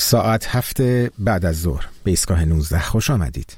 ساعت 7 بعد از ظهر به ایستگاه 19 خوش آمدید.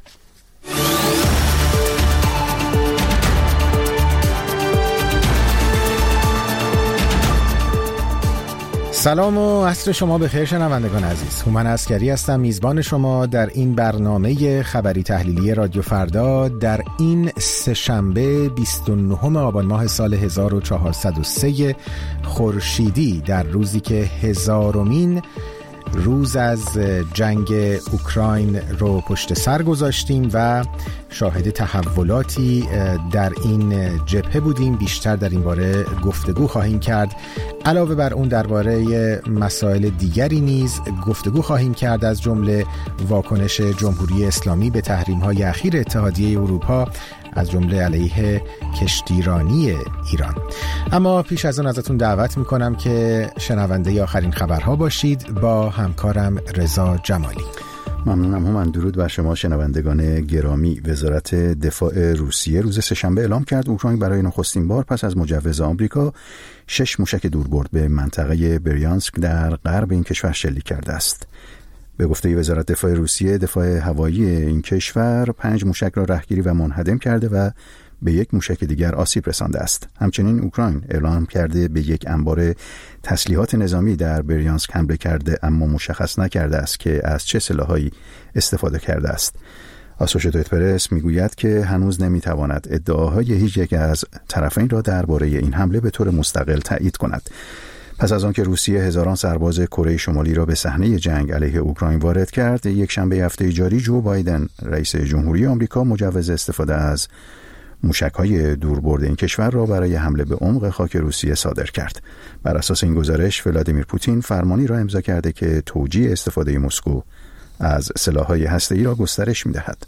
سلام و عصر شما بخیر شنوندگان عزیز. هومن عسکری هستم، میزبان شما در این برنامه خبری تحلیلی رادیو فردا در این سه‌شنبه 29 آبان ماه سال 1403 خورشیدی، در روزی که 1000مین روز از جنگ اوکراین رو پشت سر گذاشتیم و شاهد تحولاتی در این جبهه بودیم. بیشتر در این باره گفتگو خواهیم کرد. علاوه بر اون درباره مسائل دیگری نیز گفتگو خواهیم کرد، از جمله واکنش جمهوری اسلامی به تحریم‌های اخیر اتحادیه اروپا، از جمله علیه کشتیرانی ایران. اما پیش از اون ازتون دعوت میکنم که شنونده آخرین خبرها باشید با همکارم رضا جمالی. ممنونم هومن. درود بر شما شنوندگان گرامی. وزارت دفاع روسیه روز سه‌شنبه اعلام کرد اوکراین برای نخستین بار پس از مجوز آمریکا 6 موشک دوربرد به منطقه بریانسک در غرب این کشور شلیک کرده است. به گفته وزارت دفاع روسیه، دفاع هوایی این کشور 5 موشک را رهگیری و منهدم کرده و به 1 موشک دیگر آسیب رسانده است. همچنین اوکراین اعلام کرده به 1 انبار تسلیحات نظامی در بریانسک حمله کرده، اما مشخص نکرده است که از چه سلاحایی استفاده کرده است. آسوشییتد پرس میگوید که هنوز نمیتواند ادعاهای هیچ یک از طرفین را درباره این حمله به طور مستقل تایید کند. پس از آنکه روسیه هزاران سرباز کره شمالی را به صحنه جنگ علیه اوکراین وارد کرد، یک شنبه هفته جاری جو بایدن رئیس جمهوری آمریکا مجوز استفاده از موشک‌های دوربرد این کشور را برای حمله به عمق خاک روسیه صادر کرد. بر اساس این گزارش ولادیمیر پوتین فرمانی را امضا کرده که توجیه استفاده مسکو از سلاح‌های هسته‌ای را گسترش می‌دهد.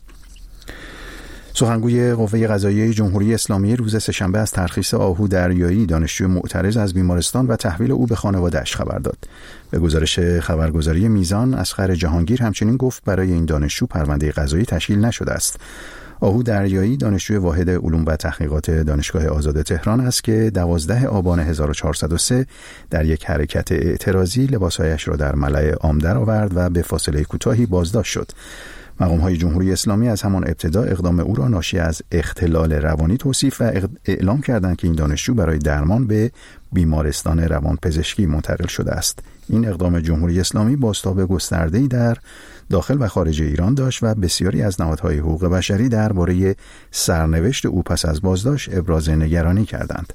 سخنگوی قوه قضاییه جمهوری اسلامی روز سه‌شنبه از ترخیص آهو دریایی، دانشجوی معترض از بیمارستان، و تحویل او به خانواده‌اش خبر داد. به گزارش خبرگزاری میزان، اصغر جهانگیر همچنین گفت برای این دانشجو پرونده قضایی تشکیل نشده است. آهو دریایی دانشجوی واحد علوم و تحقیقات دانشگاه آزاد تهران است که 12 آبان 1403 در یک حرکت اعتراضی لباسهایش را در ملأ عام درآورد و به فاصله کوتاهی بازداشت شد. مقام‌های جمهوری اسلامی از همان ابتدا اقدام او را ناشی از اختلال روانی توصیف و اعلام کردند که این دانشجو برای درمان به بیمارستان روانپزشکی منتقل شده است. این اقدام جمهوری اسلامی بازتاب گسترده‌ای در داخل و خارج ایران داشت و بسیاری از نهادهای حقوق بشری درباره سرنوشت او پس از بازداشت ابراز نگرانی کردند.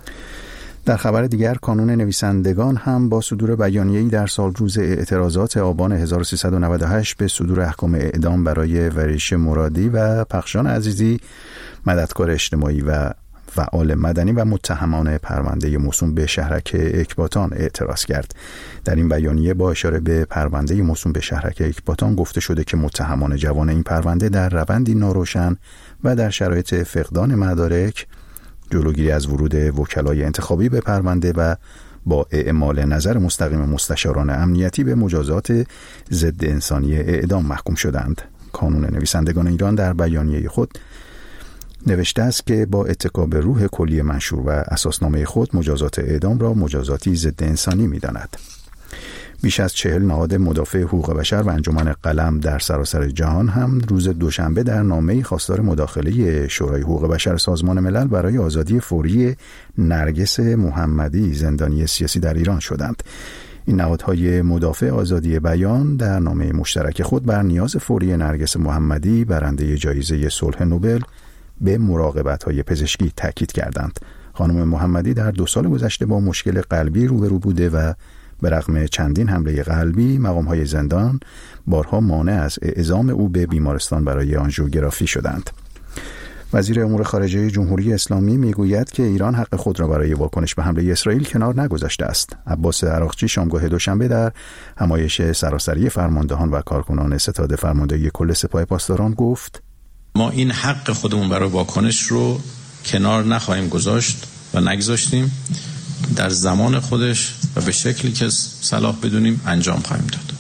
در خبر دیگر، کانون نویسندگان هم با صدور بیانیه‌ای در سالروز اعتراضات آبان 1398 به صدور احکام اعدام برای وریش مرادی و پخشان عزیزی، مددکار اجتماعی و فعال مدنی و متهمان پرونده موسوم به شهرک اکباتان اعتراض کرد. در این بیانیه با اشاره به پرونده موسوم به شهرک اکباتان گفته شده که متهمان جوان این پرونده در روندی ناروشن و در شرایط فقدان مدارک، جلوگیری از ورود وکلای انتخابی به پرونده و با اعمال نظر مستقیم مستشاران امنیتی به مجازات ضد انسانی اعدام محکوم شدند. کانون نویسندگان ایران در بیانیه خود نوشته است که با اتکا به روح کلی منشور و اساسنامه خود مجازات اعدام را مجازاتی ضد انسانی می‌داند. بیش از 40 نهاد مدافع حقوق بشر و انجمن قلم در سراسر جهان هم روز دوشنبه در نامه‌ای خواستار مداخله شورای حقوق بشر سازمان ملل برای آزادی فوری نرگس محمدی، زندانی سیاسی در ایران شدند. این نهادهای مدافع آزادی بیان در نامه مشترک خود بر نیاز فوری نرگس محمدی، برنده جایزه صلح نوبل، به مراقبت‌های پزشکی تاکید کردند. خانم محمدی در 2 سال گذشته با مشکل قلبی روبرو بوده و به رغم چندین حمله قلبی، مقام‌های زندان بارها مانع از اعزام او به بیمارستان برای آنژیوگرافی شدند. وزیر امور خارجه جمهوری اسلامی میگوید که ایران حق خود را برای واکنش به حمله اسرائیل کنار نگذاشته است. عباس عراقچی شامگاه دوشنبه در همایش سراسری فرماندهان و کارکنان ستاد فرماندهی کل سپاه پاسداران گفت: ما این حق خودمون برای واکنش رو کنار نخواهیم گذاشت و نگذاشتیم. در زمان خودش و به شکلی که صلاح بدونیم انجام خواهیم داد.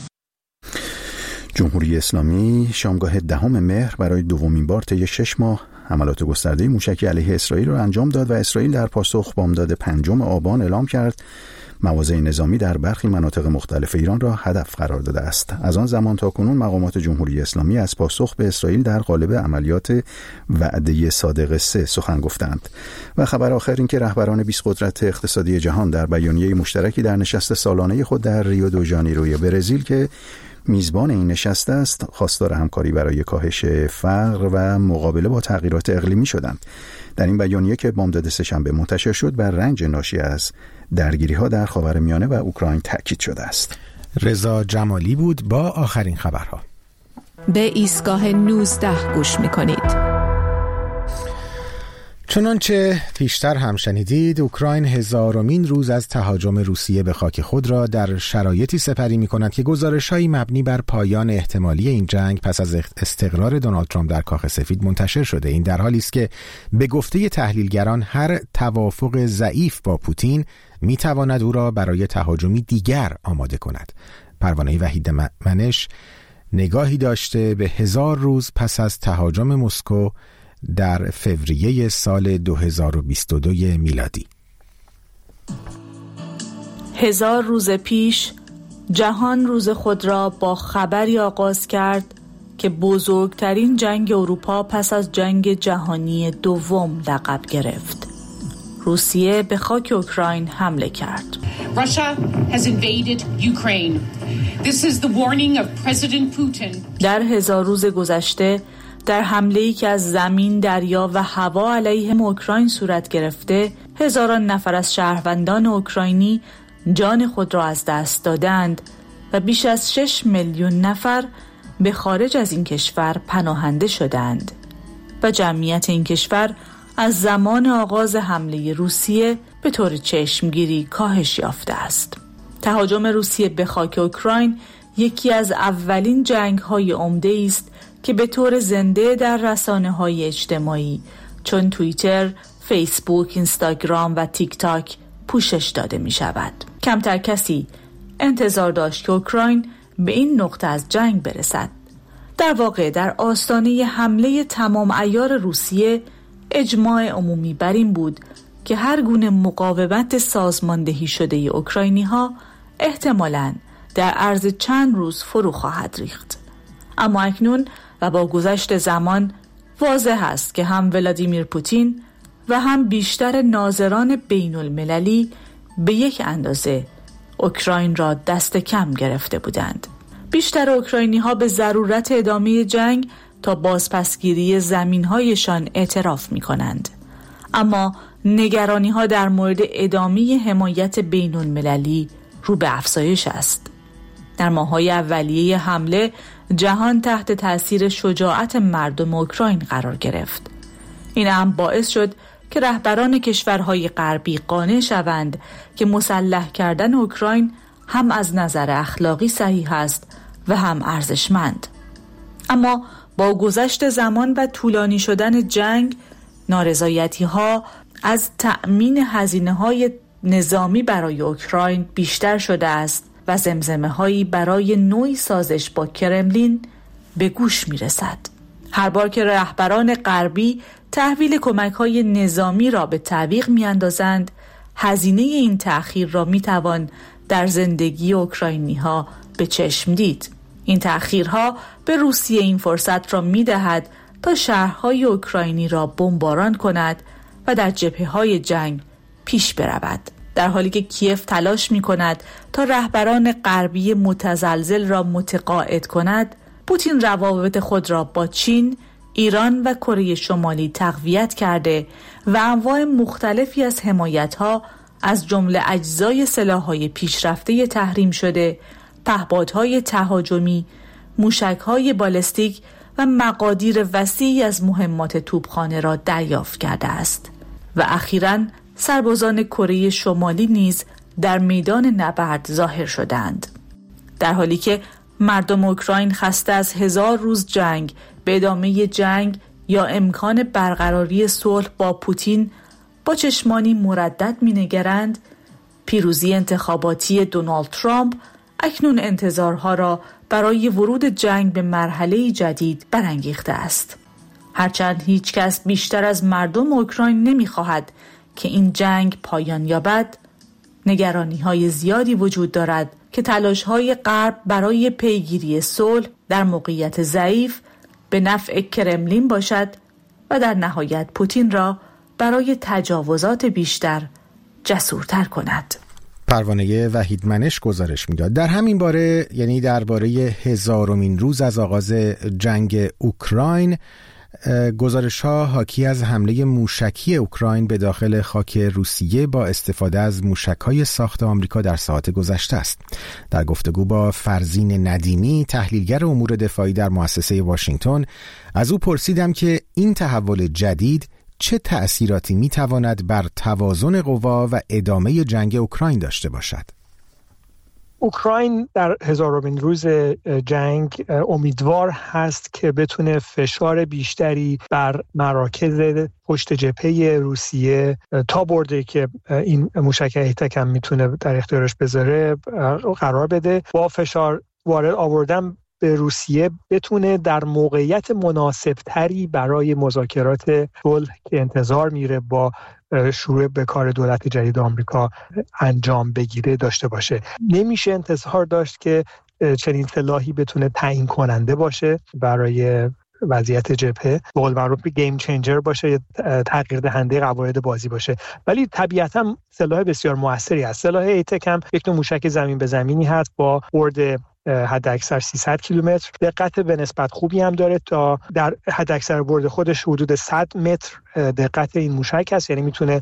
جمهوری اسلامی شامگاه 10 مهر برای دومین بار طی 6 ماه حملات گسترده موشکی علیه اسرائیل را انجام داد و اسرائیل در پاسخ بامداد 5 آبان اعلام کرد مواضع نظامی در برخی مناطق مختلف ایران را هدف قرار داده است. از آن زمان تا کنون مقامات جمهوری اسلامی از پاسخ به اسرائیل در قالب عملیات وعده صادق 3 سخن گفتند. و خبر آخر این که رهبران 20 قدرت اقتصادی جهان در بیانیه مشترکی در نشست سالانه خود در ریو دو ژانیروی برزیل که میزبان این نشست است، خواستار همکاری برای کاهش فقر و مقابله با تغییرات اقلیمی شدند. در این بیانیه که بامداد سه‌شنبه منتشر شد، بر رنج ناشی از درگیری‌ها در خاورمیانه و اوکراین تاکید شده است. رضا جمالی بود با آخرین خبرها. به ایستگاه 19 گوش می‌کنید. چنانچه پیشتر هم شنیدید، اوکراین 1000مین روز از تهاجم روسیه به خاک خود را در شرایطی سپری می‌کند که گزارش‌هایی مبنی بر پایان احتمالی این جنگ پس از استقرار دونالد ترامپ در کاخ سفید منتشر شده. این در حالی است که به گفته تحلیلگران هر توافق ضعیف با پوتین می‌تواند او را برای تهاجمی دیگر آماده کند. پروانه وحید منش نگاهی داشته به 1000 روز پس از تهاجم مسکو در فوریه سال 2022 میلادی. 1000 روز پیش جهان روز خود را با خبری آغاز کرد که بزرگترین جنگ اروپا پس از جنگ جهانی دوم لقب گرفت. روسیه به خاک اوکراین حمله کرد. Russia has invaded Ukraine. This is the warning of President Putin. در 1000 روز گذشته در حمله‌ای که از زمین، دریا و هوا علیه اوکراین صورت گرفته، هزاران نفر از شهروندان اوکراینی جان خود را از دست دادند و بیش از 6 میلیون نفر به خارج از این کشور پناهنده شدند و جمعیت این کشور از زمان آغاز حمله روسیه به طور چشمگیری کاهش یافته است. تهاجم روسیه به خاک اوکراین یکی از اولین جنگ‌های عمده است که به طور زنده در رسانه‌های اجتماعی چون توییتر، فیسبوک، اینستاگرام و تیک تاک پوشش داده می شود. کمتر کسی انتظار داشت که اوکراین به این نقطه از جنگ برسد. در واقع در آستانه حمله تمام عیار روسیه اجماع عمومی بر این بود که هر گونه مقاومت سازماندهی شده اوکراینی‌ها احتمالاً در عرض چند روز فرو خواهد ریخت. اما اکنون و با گذشت زمان واضح است که هم ولادیمیر پوتین و هم بیشتر ناظران بین المللی به یک اندازه اوکراین را دست کم گرفته بودند. بیشتر اوکراینی ها به ضرورت ادامه جنگ تا بازپسگیری زمین‌هایشان اعتراف می کنند. اما نگرانی ها در مورد ادامه حمایت بین المللی رو به افزایش است. در ماه‌های اولیه حمله جهان تحت تأثیر شجاعت مردم اوکراین قرار گرفت. این هم باعث شد که رهبران کشورهای غربی قانع شوند که مسلح کردن اوکراین هم از نظر اخلاقی صحیح است و هم ارزشمند. اما با گذشت زمان و طولانی شدن جنگ، نارضایتی‌ها از تأمین هزینه‌های نظامی برای اوکراین بیشتر شده است و زمزمه‌هایی برای نوعی سازش با کرملین به گوش می‌رسد. هر بار که رهبران غربی تحویل کمک‌های نظامی را به تعویق می‌اندازند، هزینه این تأخیر را می‌توان در زندگی اوکراینی‌ها به چشم دید. این تأخیرها به روسیه این فرصت را می‌دهد تا شهرهای اوکراینی را بمباران کند و در جبهه‌های جنگ پیش برود. در حالی که کیف تلاش می‌کند تا رهبران غربی متزلزل را متقاعد کند، پوتین روابط خود را با چین، ایران و کره شمالی تقویت کرده و انواع مختلفی از حمایت‌ها از جمله اجزای سلاح‌های پیشرفته تحریم شده، پهپادهای تهاجمی، موشک‌های بالستیک و مقادیر وسیعی از مهمات توپخانه را دریافت کرده است و اخیراً سربازان کره شمالی نیز در میدان نبرد ظاهر شدند. در حالی که مردم اوکراین خسته از 1000 روز جنگ به ادامه جنگ یا امکان برقراری صلح با پوتین با چشمانی مردد می‌نگرند، پیروزی انتخاباتی دونالد ترامپ اکنون انتظارها را برای ورود جنگ به مرحله جدید برانگیخته است. هرچند هیچ کس بیشتر از مردم اوکراین نمی‌خواهد که این جنگ پایان یابد، نگرانی‌های زیادی وجود دارد که تلاش‌های غرب برای پیگیری صلح در موقعیت ضعیف به نفع کرملین باشد و در نهایت پوتین را برای تجاوزات بیشتر جسورتر کند. پروانه وحیدمنش گزارش میداد. در همین باره، یعنی درباره 1000مین روز از آغاز جنگ اوکراین، گزارش‌ها حاکی از حمله موشکی اوکراین به داخل خاک روسیه با استفاده از موشک‌های ساخت آمریکا در ساعات گذشته است. در گفتگو با فرزین ندیمی، تحلیلگر امور دفاعی در مؤسسه واشنگتن، از او پرسیدم که این تحول جدید چه تأثیراتی می‌تواند بر توازن قوا و ادامه جنگ اوکراین داشته باشد. اوکراین در 1000مین روز جنگ امیدوار هست که بتونه فشار بیشتری بر مراکز پشت جبهه روسیه تا برده که این موشک هیتکم میتونه در اختیارش بذاره قرار بده. با فشار وارد آوردن به روسیه بتونه در موقعیت مناسبتری برای مذاکرات صلح که انتظار میره با شروع به کار دولت جدید آمریکا انجام بگیره داشته باشه. نمیشه انتظار داشت که چنین سلاحی بتونه تعیین کننده باشه برای وضعیت جبهه، به قول معروف گیم چنجر باشه، تغییر دهنده قواعد بازی باشه، ولی طبیعتا سلاح بسیار موثری است. سلاح ایتکم یک نوع موشک زمین به زمینی هست با برد حد اکثر 300 کیلومتر، دقت به نسبت خوبی هم داره، تا در حد اکثر برد خودش حدود 100 متر دقت این موشک هست، یعنی میتونه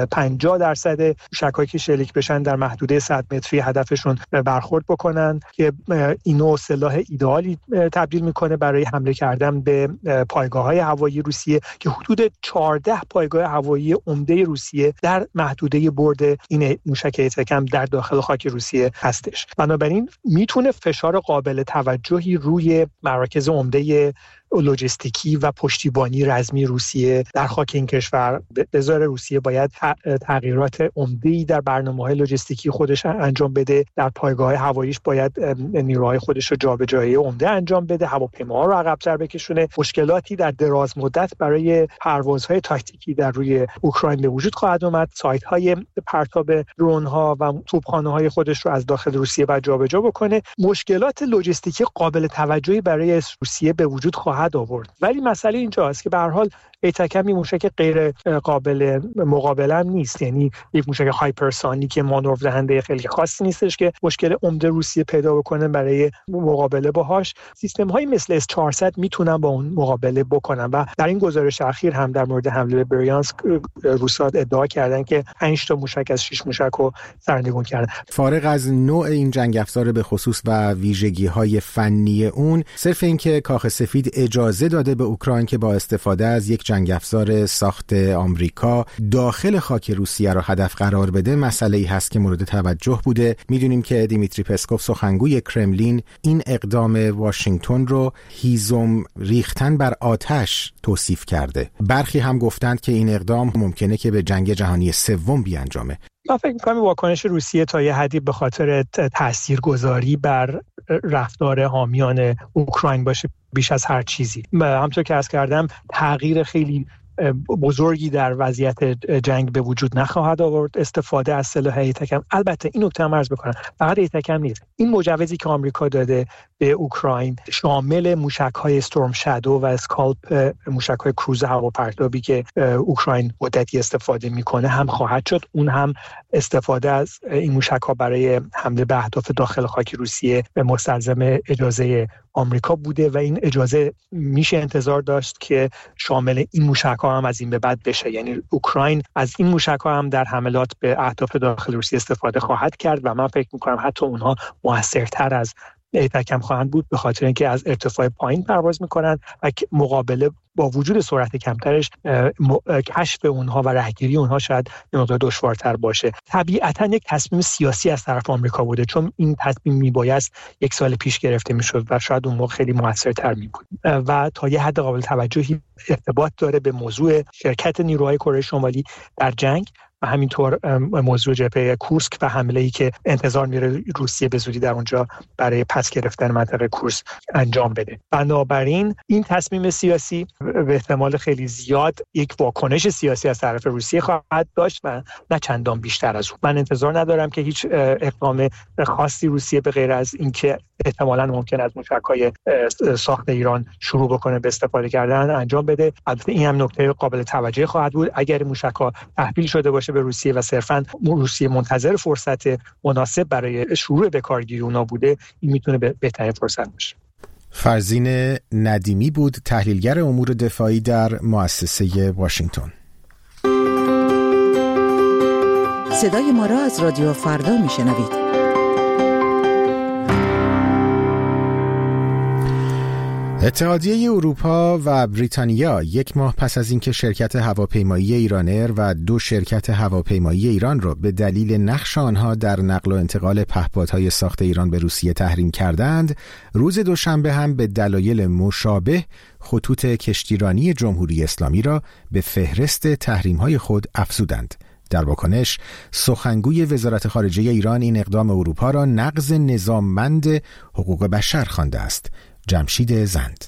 50% موشک‌هایی که شلیک بشن در محدوده 100 متری هدفشون برخورد بکنن که اینو سلاح ایدئالی تبدیل میکنه برای حمله کردن به پایگاه‌های هوایی روسیه که حدود 14 پایگاه هوایی عمده روسیه در محدوده برد این موشک ایتکم در داخل خاک روسیه هستش. بنابراین میتونه فشار قابل توجهی روی مراکز عمده لوجستیکی و پشتیبانی رزمی روسیه در خاک این کشور بذاره. روسیه باید تغییرات عمده‌ای در برنامه‌های لوجستیکی خودش انجام بده، در پایگاه هواییش باید نیروهای خودش رو جابجایی عمده انجام بده، هواپیماها رو عقب‌تر بکشونه. مشکلاتی در دراز مدت برای پروازهای تاکتیکی در روی اوکراین به وجود خواهد اومد. سایت‌های پرتاب درون‌ها و توپخانه‌های خودش رو از داخل روسیه باید جابجا بکنه. مشکلات لوجستیکی قابل توجهی برای روسیه به وجود خواهد آورد. ولی مسئله اینجاست که به هر حال ایتکم موشک غیر قابل مقابله نیست، یعنی یک موشک هایپرسونیک که مانور دهنده خیلی خاصی نیستش که مشکل عمده روسیه پیدا بکنه برای مقابله باهاش. سیستم های مثل S-400 میتونن با اون مقابله بکنن و در این گزارش اخیر هم در مورد حمله به بریانسک روس‌ها ادعا کردن که 5 تا موشک از 6 موشک رو سرنگون کردن. فارغ از نوع این جنگ افزار به خصوص و ویژگی‌های فنی اون، صرف اینکه کاخ سفید اجازه داده به اوکراین که با استفاده از یک جنگ افزار ساخت آمریکا داخل خاک روسیه را هدف قرار بده مسئله‌ای هست که مورد توجه بوده. میدونیم که دیمیتری پسکوف سخنگوی کرملین این اقدام واشنگتن رو هیزم ریختن بر آتش توصیف کرده. برخی هم گفتند که این اقدام ممکنه که به جنگ جهانی سوم بیانجامه. من فکر می‌کنم واکنش روسیه تا یه حدی به خاطر تاثیرگذاری بر رفتار حامیان اوکراین باشه بیش از هر چیزی. همونطور که عرض کردم تغییر خیلی بزرگی در وضعیت جنگ به وجود نخواهد آورد استفاده از سلاح ایتکم. البته این نکته هم عرض بکنم، فقط ایتکم نیست، این مجوزی که آمریکا داده به اوکراین شامل موشک‌های استورم شادو و اسکالپ، موشک‌های کروز هواپرتابی که اوکراین مدتی استفاده میکنه هم خواهد شد. اون هم استفاده از این موشک‌ها برای حمله به اهداف داخل خاک روسیه به مستلزم اجازه آمریکا بوده و این اجازه میشه انتظار داشت که شامل این موشک‌ها هم از این به بعد بشه. یعنی اوکراین از این موشک‌ها هم در حملات به اهداف داخل روسیه استفاده خواهد کرد و من فکر می‌کنم حتی اونها موثرتر از ایتکم خواهند بود، به خاطر اینکه از ارتفاع پایین پرواز میکنن و مقابله با وجود سرعت کمترش کشف اونها و رهگیری اونها شاید مقدار دشوارتر باشه. طبیعتاً یک تصمیم سیاسی از طرف آمریکا بوده، چون این تصمیم میبایست 1 سال پیش گرفته میشد و شاید اون موقع خیلی موثرتر میبود و تا یه حد قابل توجهی ارتباط داره به موضوع شرکت نیروهای کره شمالی در جنگ و همینطور موضوع جبهه کورسک و حمله‌ای که انتظار میره روسیه به زودی در اونجا برای پس گرفتن منطقه کورسک انجام بده. بنابراین این تصمیم سیاسی به احتمال خیلی زیاد یک واکنش سیاسی از طرف روسیه خواهد داشت و نه چندان بیشتر از اون. من انتظار ندارم که هیچ اقدام خاصی روسیه به غیر از اینکه احتمالاً ممکن است موشک‌های ساخت ایران شروع بکنه به استفاده کردن انجام بده. البته این هم نکته قابل توجه خواهد بود اگر موشک‌ها تحویل شده باشه به روسیه و صرفاً روسیه منتظر فرصت مناسب برای شروع به کارگیری اونا بوده، این میتونه بهترین فرصت باشه. فرزین ندیمی بود، تحلیلگر امور دفاعی در مؤسسه واشنگتن. صدای ما را از رادیو فردا میشنوید. اتحادیه اروپا و بریتانیا یک ماه پس از اینکه شرکت هواپیمایی ایرانر و 2 شرکت هواپیمایی ایران را به دلیل نقش آنها در نقل و انتقال پهپادهای ساخت ایران به روسیه تحریم کردند، روز دوشنبه هم به دلایل مشابه خطوط کشتیرانی جمهوری اسلامی را به فهرست تحریم‌های خود افزودند. در واکنش سخنگوی وزارت خارجه ایران این اقدام اروپا را نقض نظاممند حقوق بشر خوانده است. جمشید زند.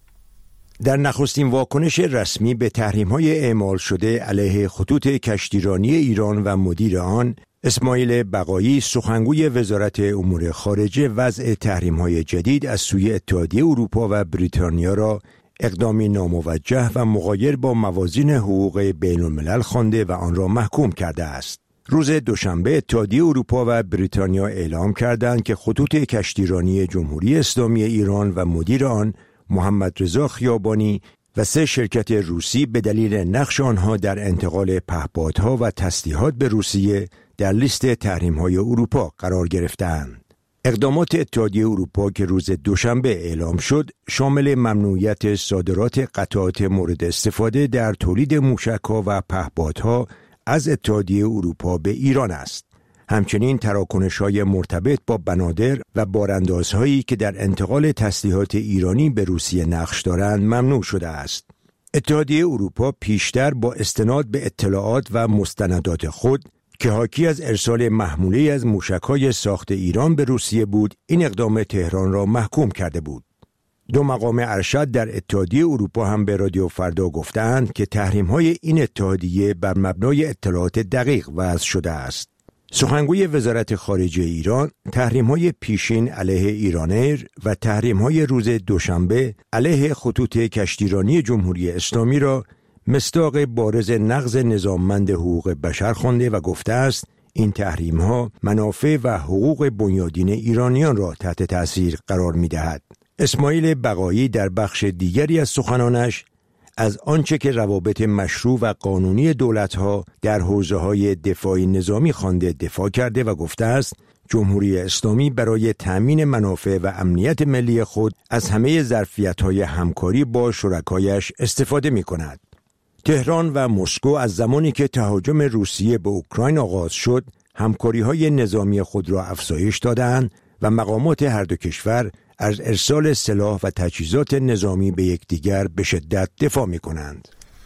در نخستین واکنش رسمی به تحریم‌های اعمال شده علیه خطوط کشتیرانی ایران و مدیر آن، اسماعیل بقایی سخنگوی وزارت امور خارجه وضع تحریم‌های جدید از سوی اتحادیه اروپا و بریتانیا را اقدامی ناموجه و مغایر با موازین حقوق بین‌الملل خوانده و آن را محکوم کرده است. روز دوشنبه اتحادیه اروپا و بریتانیا اعلام کردند که خطوط کشتیرانی جمهوری اسلامی ایران و مدیر آن محمد رضا خیابانی و 3 شرکت روسی به دلیل نقش آنها در انتقال پهپادها و تسلیحات به روسیه در لیست تحریم‌های اروپا قرار گرفتند. اقدامات اتحادیه اروپا که روز دوشنبه اعلام شد شامل ممنوعیت صادرات قطعات مورد استفاده در تولید موشک‌ها و پهپادها از اتحادیه اروپا به ایران است. همچنین تراکنش‌های مرتبط با بنادر و باراندازهایی که در انتقال تسلیحات ایرانی به روسیه نقش دارند ممنوع شده است. اتحادیه اروپا پیشتر با استناد به اطلاعات و مستندات خود که حاکی از ارسال محموله از موشک‌های ساخت ایران به روسیه بود، این اقدام تهران را محکوم کرده بود. 2 مقام ارشد در اتحادیه اروپا هم به رادیو فردا گفتند که تحریم‌های این اتحادیه بر مبنای اطلاعات دقیق وضع شده است. سخنگوی وزارت خارجه ایران تحریم‌های پیشین علیه ایرانر و تحریم‌های روز دوشنبه علیه خطوط کشتیرانی جمهوری اسلامی را مصداق بارز نقض نظاممند حقوق بشر خوانده و گفته است این تحریم‌ها منافع و حقوق بنیادین ایرانیان را تحت تأثیر قرار می‌دهد. اسماعیل بقایی در بخش دیگری از سخنانش از آنچه که روابط مشروع و قانونی دولت‌ها در حوزه‌های دفاعی نظامی خوانده دفاع کرده و گفته است جمهوری اسلامی برای تأمین منافع و امنیت ملی خود از همه ظرفیت‌های همکاری با شرکایش استفاده می‌کند. تهران و مسکو از زمانی که تهاجم روسیه به اوکراین آغاز شد، همکاری‌های نظامی خود را افزایش دادند و مقامات هر دو کشور از ارسال سلاح و تجهیزات نظامی به یکدیگر به شدت دفاع می‌کنند.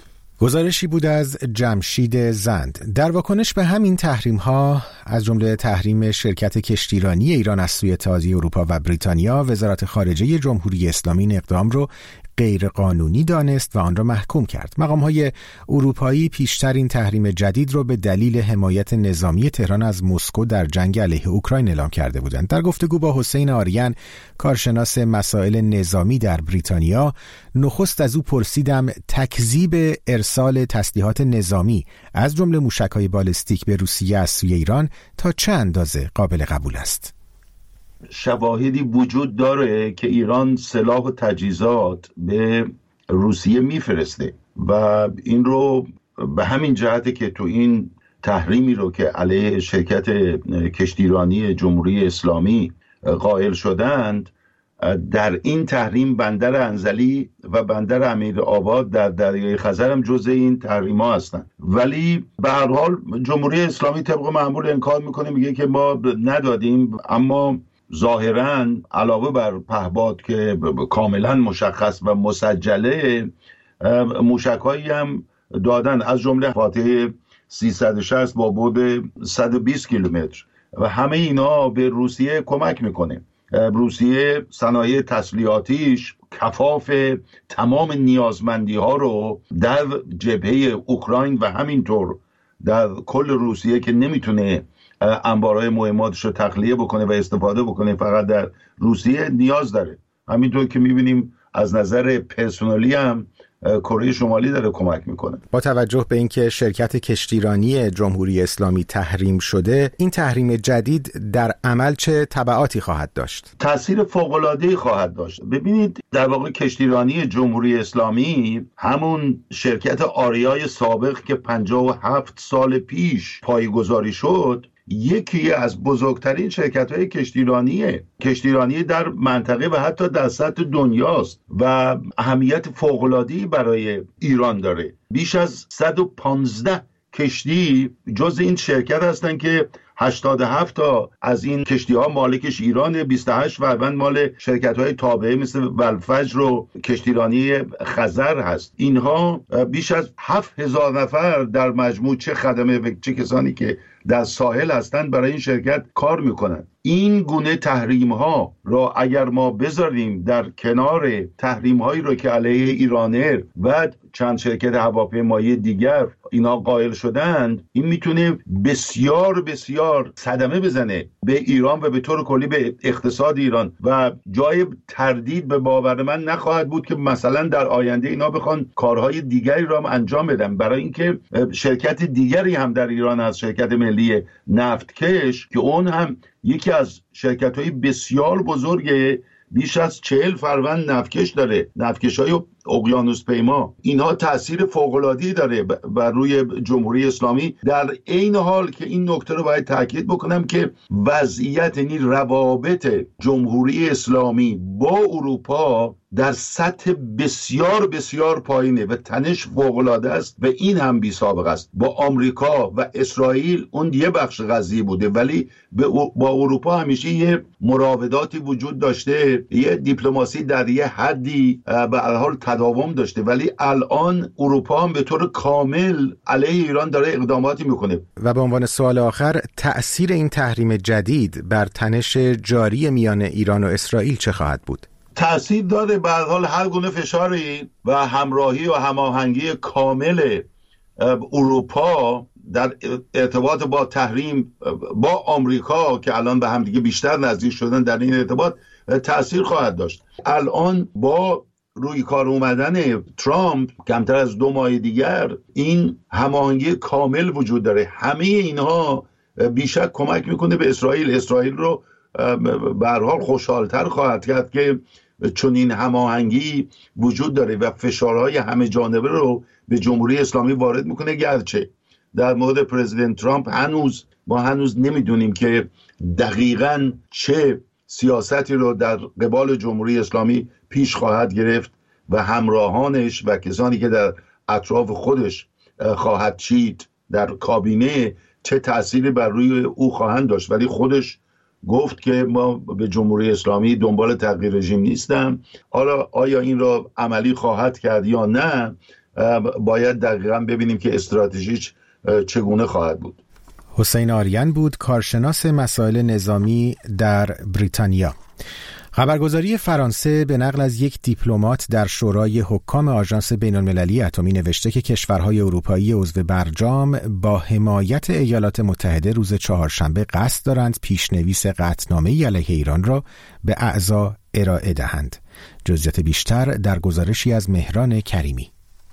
گزارشی بود از جمشید زند. در واکنش به همین تحریم‌ها از جمله تحریم شرکت کشتیرانی ایران از سوی اتحادیه اروپا و بریتانیا، وزارت خارجه جمهوری اسلامی این اقدام رو غیر قانونی دانست و آن را محکوم کرد. مقام‌های اروپایی پیشتر این تحریم جدید را به دلیل حمایت نظامی تهران از مسکو در جنگ علیه اوکراین اعلام کرده بودند. در گفتگو با حسین آریان، کارشناس مسائل نظامی در بریتانیا، نخست از او پرسیدم تکذیب ارسال تسلیحات نظامی از جمله موشک‌های بالستیک به روسیه از سوی ایران تا چه اندازه قابل قبول است. شواهدی وجود داره که ایران سلاح و تجهیزات به روسیه میفرسته و این رو به همین جهته که تو این تحریمی رو که علیه شرکت کشتیرانی جمهوری اسلامی قائل شدند، در این تحریم بندر انزلی و بندر امیرآباد در دریای خزر هم جزء این تحریم ها هستند. ولی به هر حال جمهوری اسلامی طبق معمول انکار میکنه، میگه که ما ندادیم، اما ظاهراً علاوه بر پهپاد که کاملا مشخص و مسجله، موشک‌هایی هم دادن، از جمله فاتح 360 با بعد 120 کیلومتر و همه اینا به روسیه کمک میکنه. روسیه صنایع تسلیحاتیش کفاف تمام نیازمندی ها رو در جبهه اوکراین و همینطور در کل روسیه که نمیتونه انبارهای مهماتش رو تخلیه بکنه و استفاده بکنه فقط در روسیه نیاز داره. همینطور که میبینیم از نظر پرسونالی هم کره شمالی داره کمک میکنه. با توجه به اینکه شرکت کشتیرانی جمهوری اسلامی تحریم شده، این تحریم جدید در عمل چه تبعاتی خواهد داشت؟ تأثیر فوق‌العاده‌ای خواهد داشت. ببینید در واقع کشتیرانی جمهوری اسلامی همون شرکت آریای سابق که 57 سال پیش پایه‌گذاری شد، یکی از بزرگترین شرکت‌های کشتیرانی در منطقه و حتی در سطح دنیاست و اهمیت فوق‌العاده‌ای برای ایران داره. بیش از 115 کشتی جز این شرکت هستن که 87 تا از این کشتی‌ها مالکش ایرانه، 28 فروند مال شرکت‌های تابعه مثل ولفجر و کشتیرانی خزر هست. اینها بیش از 7000 نفر در مجموع، چه خدمه و چه کسانی که در ساحل هستند، برای این شرکت کار میکنند. این گونه تحریم ها را اگر ما بذاریم در کنار تحریم هایی رو که علیه ایرانر و چند شرکت هواپیمایی دیگر اینا قائل شدند، این میتونه بسیار بسیار صدمه بزنه به ایران و به طور کلی به اقتصاد ایران و جای تردید به باور من نخواهد بود که مثلا در آینده اینا بخوان کارهای دیگری را انجام بدن، برای اینکه شرکت دیگری هم در ایران هست، شرکت ملی نفتکش، که اون هم یکی از شرکت‌های بسیار بزرگه، بیش از 40 فروند نفتکش داره، نفتکش‌های اقیانوس پیما. اینها تأثیر فوق‌العاده‌ای داره بر روی جمهوری اسلامی، در عین حال که این نکته رو باید تاکید بکنم که وضعیت یعنی روابط جمهوری اسلامی با اروپا در سطح بسیار بسیار پایینه و تنش فوق‌العاده است و این هم بی سابقه است. با آمریکا و اسرائیل اون یه بخش قضیه بوده، ولی با اروپا همیشه یه مراوداتی وجود داشته، یه دیپلماسی در یه حدی به هر حال تداوم داشته، ولی الان اروپا هم به طور کامل علیه ایران داره اقداماتی میکنه. و به عنوان سوال آخر، تأثیر این تحریم جدید بر تنش جاری میان ایران و اسرائیل چه خواهد بود؟ تأثیر داره به هر حال هر گونه فشاری و همراهی و هماهنگی کامل اروپا در ارتباط با تحریم با آمریکا که الان به هم دیگه بیشتر نزدیک شدن در این ارتباط تأثیر خواهد داشت. الان با روی کار اومدن ترامپ کمتر از 2 ماه دیگر این هماهنگی کامل وجود داره. همه اینها بیشک کمک میکنه به اسرائیل. اسرائیل رو به هر حال خوشحالتر خواهد کرد که چون این هماهنگی وجود داره و فشارهای همه جانبه رو به جمهوری اسلامی وارد میکنه. گرچه در مورد پرزیدنت ترامپ ما هنوز نمیدونیم که دقیقاً چه سیاستی رو در قبال جمهوری اسلامی پیش خواهد گرفت و همراهانش و کسانی که در اطراف خودش خواهد چید در کابینه چه تأثیری بر روی او خواهند داشت، ولی خودش گفت که ما به جمهوری اسلامی دنبال تغییر رژیم نیستم. حالا آیا این را عملی خواهد کرد یا نه، باید دقیقاً ببینیم که استراتژیش چگونه خواهد بود. حسین آریان بود، کارشناس مسائل نظامی در بریتانیا. خبرگزاری فرانسه به نقل از یک دیپلمات در شورای حکام آژانس بین‌المللی اتمی نوشته که کشورهای اروپایی عضو برجام با حمایت ایالات متحده روز چهارشنبه قصد دارند پیشنویس قطعنامه‌ای علیه ایران را به اعضا ارائه دهند. جزئیات بیشتر در گزارشی از مهران کریمی.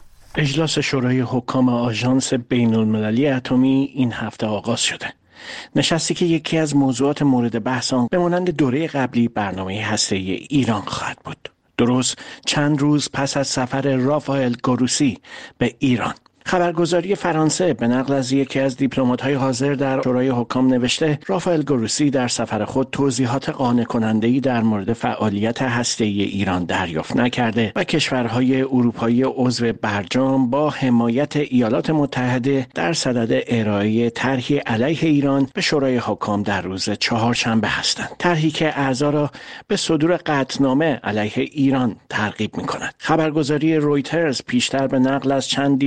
اجلاس شورای حکام آژانس بین‌المللی اتمی این هفته آغاز شده. نشستی که یکی از موضوعات مورد بحث آن به مانند دوره قبلی برنامه هسته‌ای ایران خواهد بود. درست چند روز پس از سفر رافائل گروسی به ایران. خبرگزاری فرانسه به نقل از یکی از دیپلمات‌های حاضر در شورای حکام نوشته رافائل گروسی در سفر خود توضیحات قانع کننده‌ای در مورد فعالیت هسته‌ای ایران دریافت نکرده و کشورهای اروپایی عضو برجام با حمایت ایالات متحده در صدد ارائه طرحی علیه ایران به شورای حکام در روز چهارشنبه هستند. طرحی که اعضا را به صدور قطعنامه علیه ایران ترغیب می‌کند. خبرگزاری رویترز پیشتر به نقل از چند دیپلمات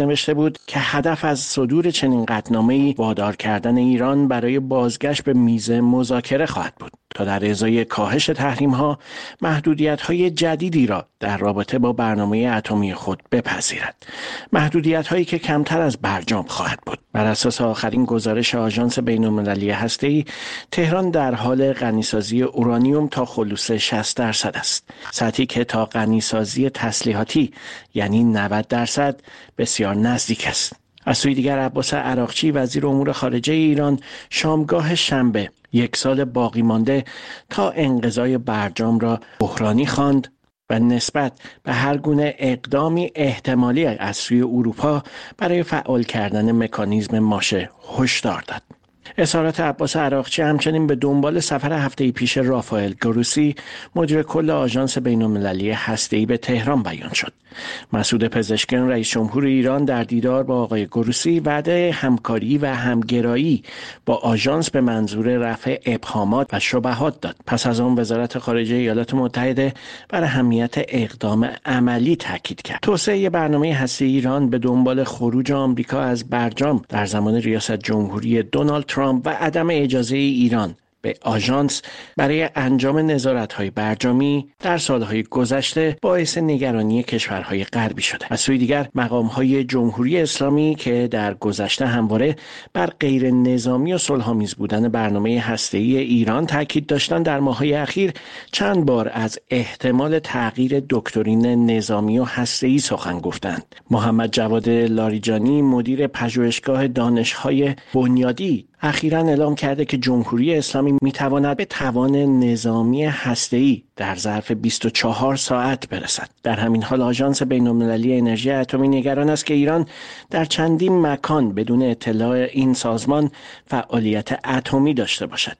توییت نوشته بود که هدف از صدور چنین قطعنامه‌ای وادار کردن ایران برای بازگشت به میز مذاکره خواهد بود تا در ازای کاهش تحریم‌ها محدودیت‌های جدیدی را در رابطه با برنامه اتمی خود بپذیرد. محدودیت‌هایی که کمتر از برجام خواهد بود. بر اساس آخرین گزارش آژانس بین‌المللی هسته‌ای، تهران در حال غنیسازی اورانیوم تا خلوص 60% است. سطحی که تا غنیسازی تسلیحاتی یعنی 90% بسیار نزدیک است. از سوی دیگر عباس عراقچی وزیر امور خارجه ایران شامگاه شنبه 1 سال باقی مانده تا انقضای برجام را بحرانی خواند و نسبت به هر گونه اقدامی احتمالی از سوی اروپا برای فعال کردن مکانیزم ماشه هشدار داد. اظهارات عباس عراقچی همچنین به دنبال سفر هفته پیش رافائل گروسی مدیر کل آژانس بین‌المللی هسته‌ای به تهران بیان شد. مسعود پزشکیان رئیس جمهور ایران در دیدار با آقای گروسی وعده همکاری و همگرایی با آژانس به منظور رفع ابهامات و شبهات داد. پس از آن وزارت خارجه ایالات متحده بر اهمیت اقدام عملی تاکید کرد. توسعه برنامه هسته‌ای ایران به دنبال خروج آمریکا از برجام در زمان ریاست جمهوری دونالد ترامپ و عدم اجازه ایران به آژانس برای انجام نظارت‌های برجامی در سالهای گذشته باعث نگرانی کشورهای غربی شده. از سوی دیگر مقام‌های جمهوری اسلامی که در گذشته همواره بر غیر نظامی و صلح‌آمیز بودن برنامه هسته‌ای ایران تاکید داشتند، در ماه‌های اخیر چند بار از احتمال تغییر دکترین نظامی و هسته‌ای سخن گفتند. محمد جواد لاریجانی مدیر پژوهشگاه دانش‌های بنیادی اخیراً اعلام کرده که جمهوری اسلامی میتواند به توان نظامی هسته‌ای در ظرف 24 ساعت برسد. در همین حال آژانس بین‌المللی انرژی اتمی نگران است که ایران در چندین مکان بدون اطلاع این سازمان فعالیت اتمی داشته باشد.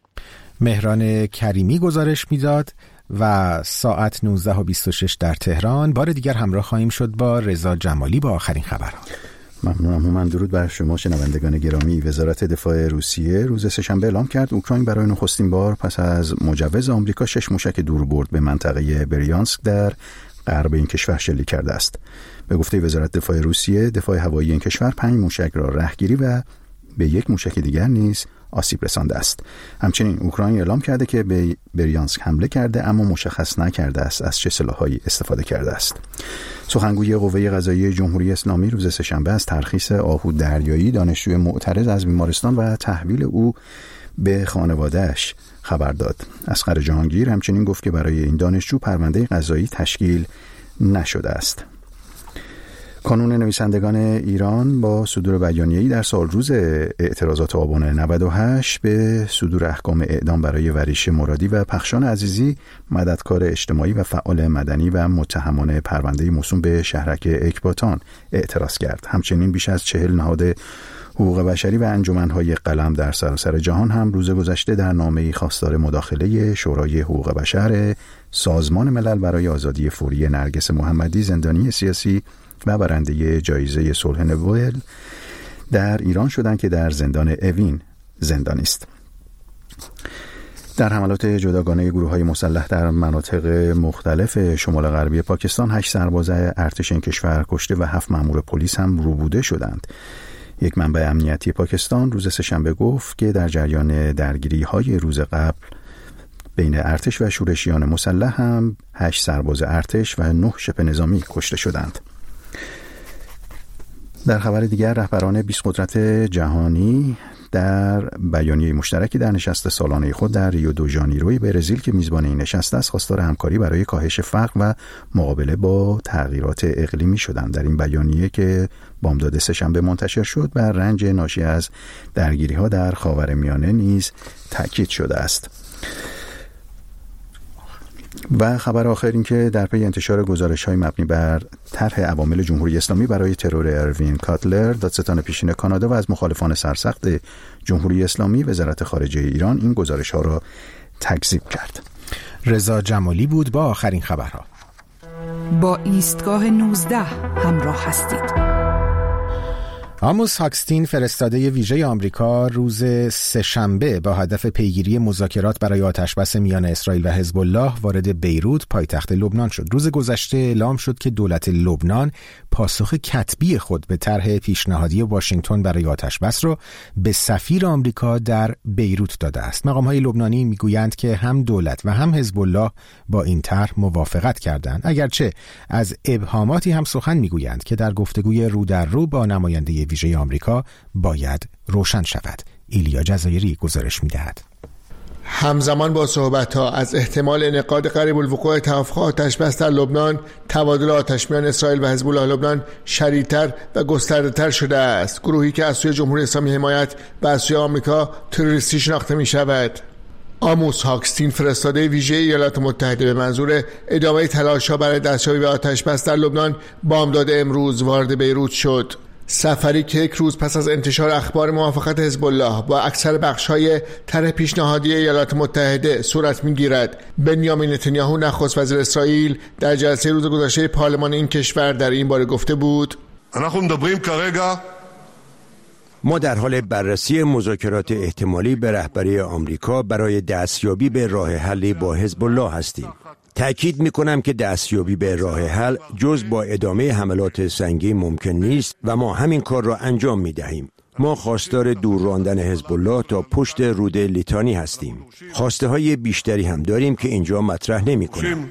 مهران کریمی گزارش میداد و ساعت 19:26 در تهران بار دیگر همراه خواهیم شد با رضا جمالی با آخرین خبرها. ممنونم. من درود بر شما شنوندگان گرامی. وزارت دفاع روسیه روز سه‌شنبه اعلام کرد اوکراین برای نخستین بار پس از مجوز آمریکا 6 موشک دوربرد به منطقه بریانسک در غرب این کشور شلیک کرده است. به گفته وزارت دفاع روسیه، دفاع هوایی این کشور 5 موشک را رهگیری و به 1 موشک دیگر نیز آسیب رسانده است. همچنین اوکراین اعلام کرده که به بریانسک حمله کرده اما مشخص نکرده است از چه سلاح‌هایی استفاده کرده است. سخنگوی قوه قضاییه جمهوری اسلامی روز سه‌شنبه از ترخیص آهو دریایی دانشجوی معترض از بیمارستان و تحویل او به خانواده‌اش خبر داد. اصغر جهانگیر همچنین گفت که برای این دانشجو پرونده قضایی تشکیل نشده است. کانون نویسندگان ایران با صدور بیانیه‌ای در سالروز اعتراضات آبان 98 به صدور احکام اعدام برای وریش مرادی و پخشان عزیزی، مددکار اجتماعی و فعال مدنی و متهمان پرونده موسوم به شهرک اکباتان اعتراض کرد. همچنین بیش از 40 نهاد حقوق بشری و انجمن‌های قلم در سراسر جهان هم روز گذشته در نامه‌ای خواستار مداخله شورای حقوق بشر سازمان ملل برای آزادی فوری نرگس محمدی، زندانی سیاسی و برنده جایزه صلح نوبل در ایران شدند که در زندان اوین زندانی است. در حملات جداگانه گروه‌های مسلح در مناطق مختلف شمال غربی پاکستان 8 سرباز ارتش این کشور کشته و 7 مأمور پلیس هم روبوده شدند. یک منبع امنیتی پاکستان روز سه‌شنبه گفت که در جریان درگیری‌های روز قبل بین ارتش و شورشیان مسلح هم 8 سرباز ارتش و 9 شبه نظامی کشته شدند. در خبر دیگر، رهبران 20 قدرت جهانی در بیانیه مشترکی در نشست سالانه خود در ریو دو ژانیروی برزیل که میزبان این نشست است، خواستار همکاری برای کاهش فقر و مقابله با تغییرات اقلیمی شدند. در این بیانیه که بامداد سه‌شنبه منتشر شد، بر رنج ناشی از درگیری‌ها در خاورمیانه نیز تاکید شده است. و خبر آخر این که در پی انتشار گزارش‌های مبنی بر طرح عوامل جمهوری اسلامی برای ترور اروین کاتلر، دادستان پیشین کانادا و از مخالفان سرسخت جمهوری اسلامی، وزارت خارجه ایران این گزارش‌ها را تکذیب کرد. رضا جمالی بود با آخرین خبرها. با ایستگاه 19 همراه هستید. آموس هاکستین فرستاده ویژه آمریکا روز سه‌شنبه با هدف پیگیری مذاکرات برای آتشبس میان اسرائیل و حزب الله وارد بیروت پایتخت لبنان شد. روز گذشته اعلام شد که دولت لبنان پاسخ کتبی خود به طرح پیشنهادی واشنگتن برای آتشبس را به سفیر آمریکا در بیروت داده است. مقام‌های لبنانی میگویند که هم دولت و هم حزب الله با این طرح موافقت کردند، اگرچه از ابهاماتی هم سخن میگویند که در گفتگوی رو در رو با نماینده ویژه آمریکا باید روشن شود. ایلیا جزایری گزارش می‌دهد. همزمان با صحبت‌ها از احتمال انعقاد قریب الوقوع توافق آتشبس در لبنان، تبادل آتش میان اسرائیل و حزب الله لبنان شدیدتر و گسترده‌تر شده است. گروهی که از سوی جمهوری اسلامی حمایت و از سوی آمریکا تروریستی شناخته می‌شود. آموس هاکستین فرستاده ویژه ایالات متحده به منظور ادامه تلاش‌ها برای دستیابی به آتشبس در لبنان بامداد امروز وارد بیروت شد. سفری که یک روز پس از انتشار اخبار موافقت حزب الله با اکثر بخش‌های طرح پیشنهادی ایالات متحده صورت می‌گیرد. بنیامین نتانیاهو نخست وزیر اسرائیل در جلسه روز گذشته پارلمان این کشور در این باره گفته بود: ما در حال بررسی مذاکرات احتمالی به رهبری آمریکا برای دستیابی به راه حل با حزب الله هستیم. تأکید می‌کنم که دستیابی به راه حل جز با ادامه حملات سنگین ممکن نیست و ما همین کار را انجام می‌دهیم. ما خواستار دور راندن حزب الله تا پشت رود لیتانی هستیم. خواسته‌های بیشتری هم داریم که اینجا مطرح نمی‌کنم.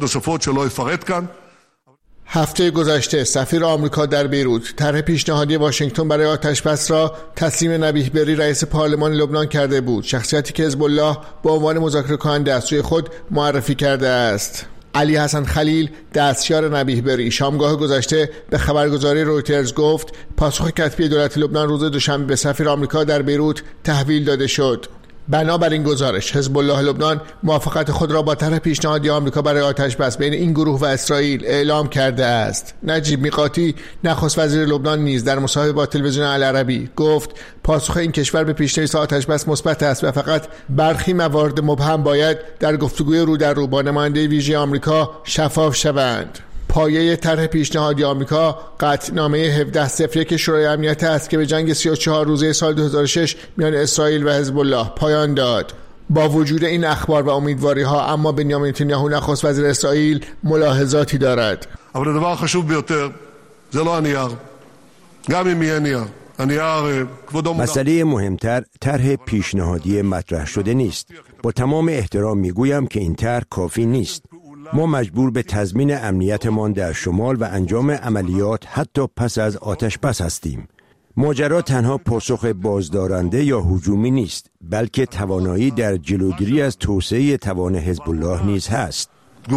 هفته گذشته سفیر آمریکا در بیروت طرح پیشنهادی واشنگتن برای آتشبس را تسلیم نبیه بری رئیس پارلمان لبنان کرده بود، شخصیتی که حزب الله با عنوان مذاکره کننده از سوی خود معرفی کرده است. علی حسن خلیل دستیار نبیه بری شامگاه گذشته به خبرگزاری رویترز گفت پاسخ کتبی دولت لبنان روز دوشنبه به سفیر آمریکا در بیروت تحویل داده شد. بنابراین گزارش حزب الله لبنان موافقت خود را با طرح پیشنهادی آمریکا برای آتشبس بین این گروه و اسرائیل اعلام کرده است. نجیب میقاتی نخست وزیر لبنان نیز در مصاحبه با تلویزیون العربی گفت پاسخ این کشور به پیشنهاد آتشبس مثبت است و فقط برخی موارد مبهم باید در گفتگوی رو در رو با نماینده ویژه آمریکا شفاف شوند. پایه طرح پیشنهادی آمریکا قطعنامه 1701 شورای امنیت است که به جنگ 34 روزه سال 2006 میان اسرائیل و حزب الله پایان داد. با وجود این اخبار و امیدواری‌ها اما بنیامین نتانیاهو نخست وزیر اسرائیل ملاحظاتی دارد. مسئله مهمتر طرح پیشنهادی مطرح شده نیست. با تمام احترام میگویم که این طرح کافی نیست. ما مجبور به تضمین امنیتمان در شمال و انجام عملیات حتی پس از آتشبس هستیم. ماجرا تنها پاسخ بازدارنده یا هجومی نیست، بلکه توانایی در جلوگیری از توسعه توان حزب الله نیز هست.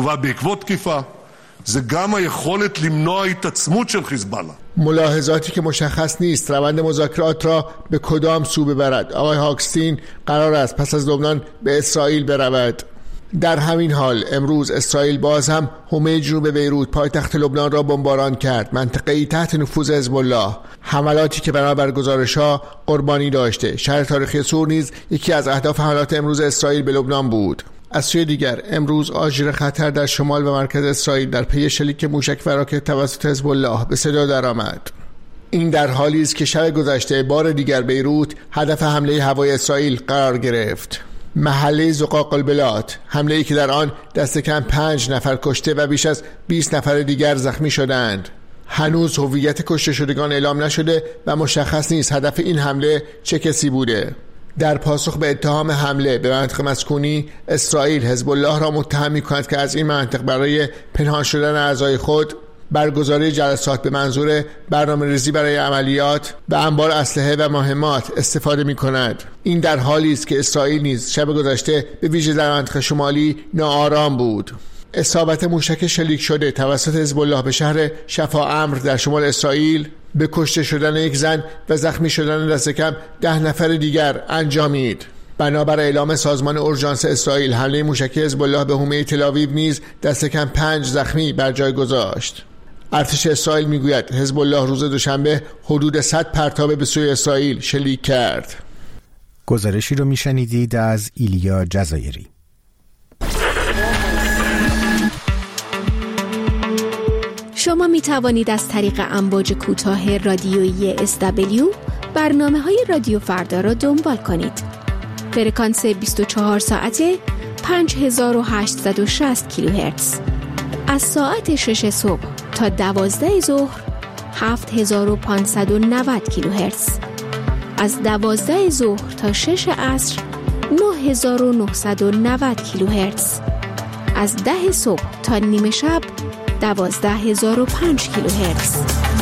ملاحظاتی که مشخص نیست روند مذاکرات را به کدام سو ببرد. آقای هاکستین قرار است پس از لبنان به اسرائیل برود. در همین حال امروز اسرائیل باز هم حومه جنوب بیروت پایتخت لبنان را بمباران کرد، منطقه‌ای تحت نفوذ حزب الله. حملاتی که بنابر گزارش‌ها قربانی داشته. شهر تاریخی سور نیز یکی از اهداف حملات امروز اسرائیل به لبنان بود. از سوی دیگر امروز آژیر خطر در شمال و مرکز اسرائیل در پی شلیک موشک و راکت توسط حزب الله به صدا درآمد. این در حالی است که شب گذشته بار دیگر بیروت هدف حمله هوایی اسرائیل قرار گرفت. محله زقاق البلاد، حمله‌ای که در آن دست کم 5 نفر کشته و بیش از 20 نفر دیگر زخمی شدند. هنوز هویت کشته شدگان اعلام نشده و مشخص نیست هدف این حمله چه کسی بوده. در پاسخ به اتهام حمله به مناطق مسکونی، اسرائیل حزب الله را متهم می‌کند که از این مناطق برای پنهان شدن اعضای خود برگزاری جلسات به منظور برنامه‌ریزی برای عملیات و انبار اسلحه و مهمات استفاده می‌کند. این در حالی است که اسرائیل نیز شب گذشته به ویژه در منطقه شمالی ناآرام بود. اصابت موشک شلیک شده توسط حزب الله به شهر شفا امر در شمال اسرائیل به کشته شدن یک زن و زخمی شدن دست کم 10 نفر دیگر انجامید. بنابر اعلام سازمان اورژانس اسرائیل حمله موشکی حزب الله به حومه تل‌آویو نیز دست کم 5 زخمی بر جای گذاشت. ارتش اسرائیل میگوید حزب الله روز دوشنبه حدود 100 پرتابه به سوی اسرائیل شلیک کرد. گزارشی رو میشنیدید از ایلیا جزایری. شما می توانید از طریق امواج کوتاه رادیویی SW برنامه‌های رادیو فردا را دنبال کنید. فرکانس 24 ساعته 5860 کیلوهرتز. از ساعت 6 صبح تا 12 ظهر 7590 کیلوهرتز. از 12 ظهر تا 6 عصر 9990 کیلوهرتز. از 10 صبح تا نیمه شب 12005 کیلوهرتز.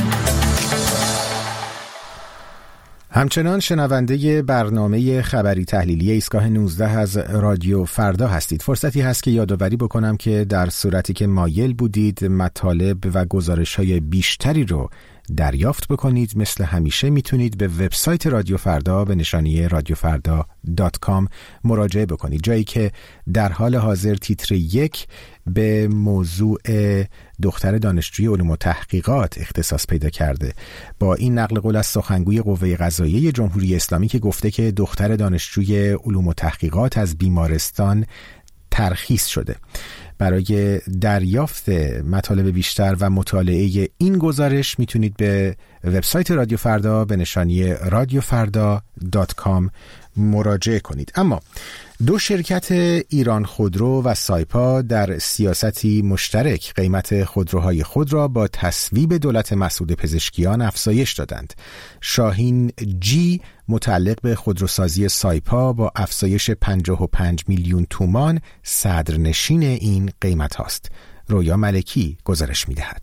همچنان شنونده برنامه خبری تحلیلی ایستگاه 19 از رادیو فردا هستید. فرصتی هست که یادآوری بکنم که در صورتی که مایل بودید مطالب و گزارش‌های بیشتری رو دریافت بکنید، مثل همیشه میتونید به وبسایت رادیو فردا به نشانی radiofrda.com مراجعه بکنید، جایی که در حال حاضر تیتر 1 به موضوع دختر دانشجوی علوم و تحقیقات اختصاص پیدا کرده، با این نقل قول از سخنگوی قوه قضاییه جمهوری اسلامی که گفته که دختر دانشجوی علوم و تحقیقات از بیمارستان ترخیص شده. برای دریافت مطالب بیشتر و مطالعه این گزارش میتونید به وبسایت رادیو فردا به نشانی radiofrda.com مراجعه کنید. اما دو شرکت ایران خودرو و سایپا در سیاستی مشترک قیمت خودروهای خود را با تصویب دولت مسعود پزشکیان افزایش دادند. شاهین جی متعلق به خودروسازی سایپا با افزایش 55 میلیون تومان صدرنشین این قیمت هاست. رویا ملکی گزارش می‌دهد.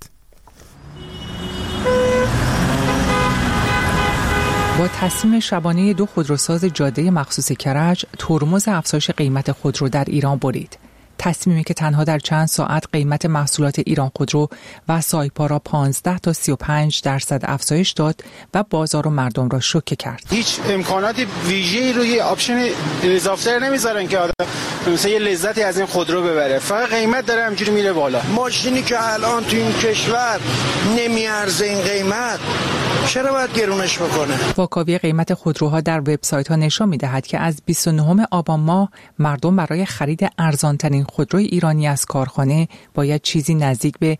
با تصمیم شبانه دو خودروساز جاده مخصوص کرج، ترمز افزایش قیمت خودرو در ایران برید. تصمیمی که تنها در چند ساعت قیمت محصولات ایران خودرو و سایپا را 15 تا 35% افزایش داد و بازار و مردم را شوکه کرد. هیچ امکانات ویژه‌ای روی آپشن اضافه نمیذارن که آدم مثلا یه لذتی از این خودرو ببره، فقط قیمت داره همینجوری میره بالا. ماشینی که الان تو این کشور نمیارزه این قیمت، چرا باید گرونش بکنه؟ واکاوی قیمت خودروها در وبسایت‌ها نشان می‌دهد که از 29 آبان ماه مردم برای خرید ارزان‌ترین خودروی ایرانی از کارخانه باید چیزی نزدیک به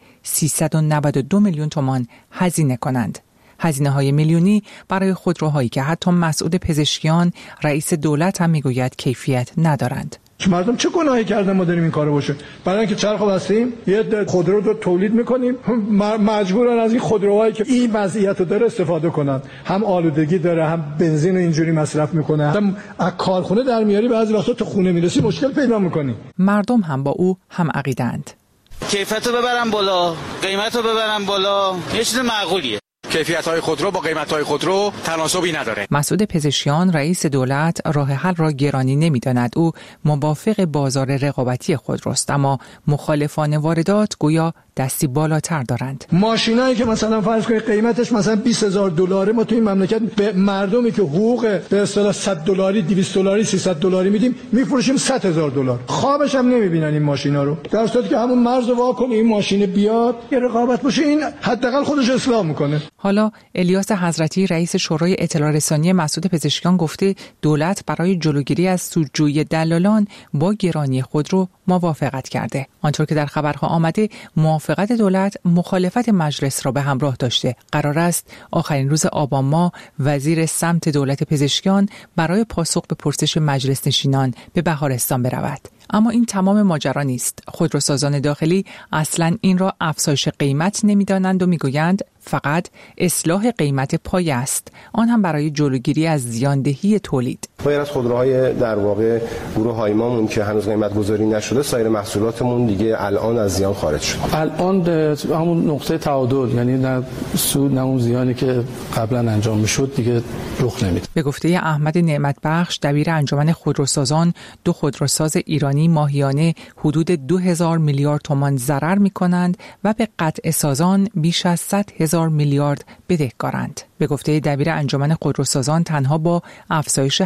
392 میلیون تومان هزینه کنند. هزینه‌های میلیونی برای خودروهایی که حتی مسعود پزشکیان رئیس دولت هم میگوید کیفیت ندارند. مردم چه گناهی کردن ما داریم این کارو باشه؟ برای اینکه چرخ بستیم یه خودرو رو تولید میکنیم، مجبورن از این خودروهایی که این مزیت رو داره استفاده کنن، هم آلودگی داره هم بنزین اینجوری مصرف میکنه، هم از کارخونه در میاری بعضی وقتا تو خونه میرسی مشکل پیدا میکنی. مردم هم با او هم عقیدند. کیفیت رو ببرن بالا، قیمت رو ببرن بالا، یه چیز معقولیه. کیفیت‌های خودرو با قیمت‌های خودرو تناسبی نداره. مسعود پزشکیان رئیس دولت راه حل را گرانی نمی‌داند. او موافق بازار رقابتی خودروست، اما مخالفان واردات گویا دستی بالاتر دارند. ماشینایی که مثلا فرض کنید قیمتش مثلا $20,000 ما تو این مملکت به مردمی که حقوق به اصطلاح $100 $200 $300 میدیم میفروشیم $100,000. خوابش هم نمی‌بینن این ماشینا رو. در صورتی که همون مرز رو واکنه این ماشین بیاد یه رقابت باشه، این حداقل خودش اصلاح می‌کنه. حالا الیاس حضرتی رئیس شورای اطلاع رسانی مسعود پزشکیان گفته دولت برای جلوگیری از سودجویی دلالان با گرانی خودرو موافقت کرده. آنطور که در خبرها آمده موافقت دولت مخالفت مجلس را به همراه داشته. قرار است آخرین روز آبان ماه وزیر سمت دولت پزشکیان برای پاسخ به پرسش مجلس نشینان به بهارستان برود. اما این تمام ماجرا نیست. خودروسازان داخلی اصلاً این را افزایش قیمت نمی‌دانند و می‌گویند فقط اصلاح قیمت پایه است، آن هم برای جلوگیری از زیاندهی تولید. باید از خودروهای در واقع گروه هایمامون که هنوز قیمت گذاری نشده، سایر محصولاتمون دیگه الان از زیان خارج شد. الان همون نقطه تعادل، یعنی نه سود نه اون زیانی که قبلا انجام میشد دیگه رخ نمیده. به گفته احمد نعمت بخش دبیر انجمن خودروسازان، دو خودروساز ایرانی ماهیانه حدود 2000 میلیارد تومان ضرر می‌کنند و به قطع سازان بیش از 100,000 میلیارد بدهکارند. به گفته دبیر انجمن خودروسازان تنها با افزایش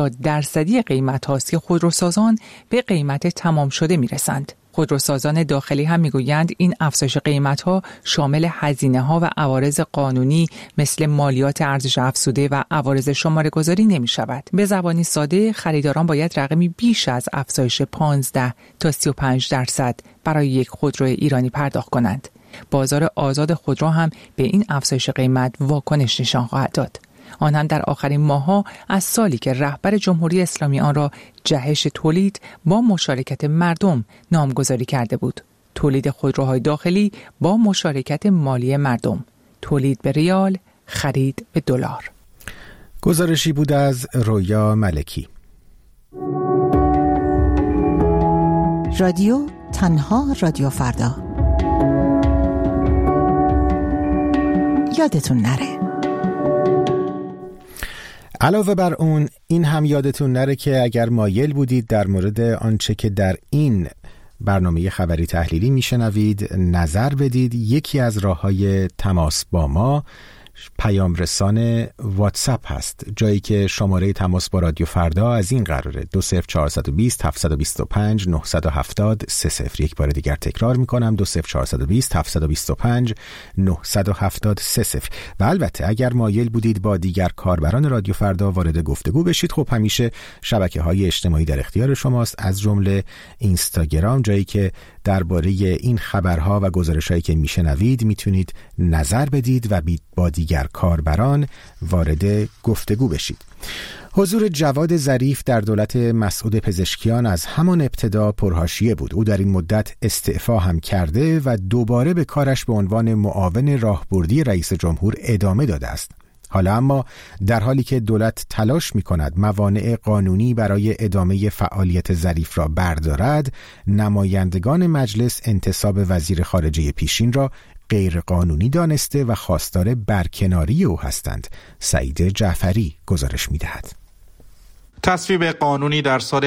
80% قیمت هاست که خودروسازان به قیمت تمام شده میرسند. خودروسازان داخلی هم میگویند این افزایش قیمت‌ها شامل هزینه‌ها و عوارض قانونی مثل مالیات ارزش افزوده و عوارض شماره‌گذاری نمی‌شود. به زبانی ساده خریداران باید رقمی بیش از افزایش 15 تا 35% برای یک خودرو ایرانی پرداخت کنند. بازار آزاد خودرو هم به این افزایش قیمت واکنش نشان خواهد داد. آن هم در آخرین ماه‌ها از سالی که رهبر جمهوری اسلامی آن را جهش تولید با مشارکت مردم نامگذاری کرده بود. تولید خودروهای داخلی با مشارکت مالی مردم، تولید به ریال، خرید به دلار. گزارشی بود از رویا ملکی. رادیو تنها رادیو فردا. یادتون نره. علاوه بر اون این هم یادتون نره که اگر مایل بودید در مورد آنچه که در این برنامه خبری تحلیلی میشنوید نظر بدید، یکی از راه‌های تماس با ما پیام رسان واتساپ هست، جایی که شماره تماس با رادیو فردا از این قراره 20420 725 970 30. یک بار دیگر تکرار میکنم 20420 725 970 30. و البته اگر مایل بودید با دیگر کاربران رادیو فردا وارد گفتگو بشید، خب همیشه شبکه‌های اجتماعی در اختیار شماست، از جمله اینستاگرام، جایی که درباره این خبرها و گزارش‌هایی که میشنوید میتونید نظر بدید و با دیگر کاربران وارد گفتگو بشید. حضور جواد ظریف در دولت مسعود پزشکیان از همان ابتدا پرحاشیه بود. او در این مدت استعفا هم کرده و دوباره به کارش به عنوان معاون راهبردی رئیس جمهور ادامه داده است. حالا اما در حالی که دولت تلاش می‌کند موانع قانونی برای ادامه فعالیت ظریف را بردارد، نمایندگان مجلس انتصاب وزیر خارجه پیشین را غیر قانونی دانسته و خواستار برکناری او هستند. سعید جعفری گزارش می‌دهد. تصویب قانونی در سال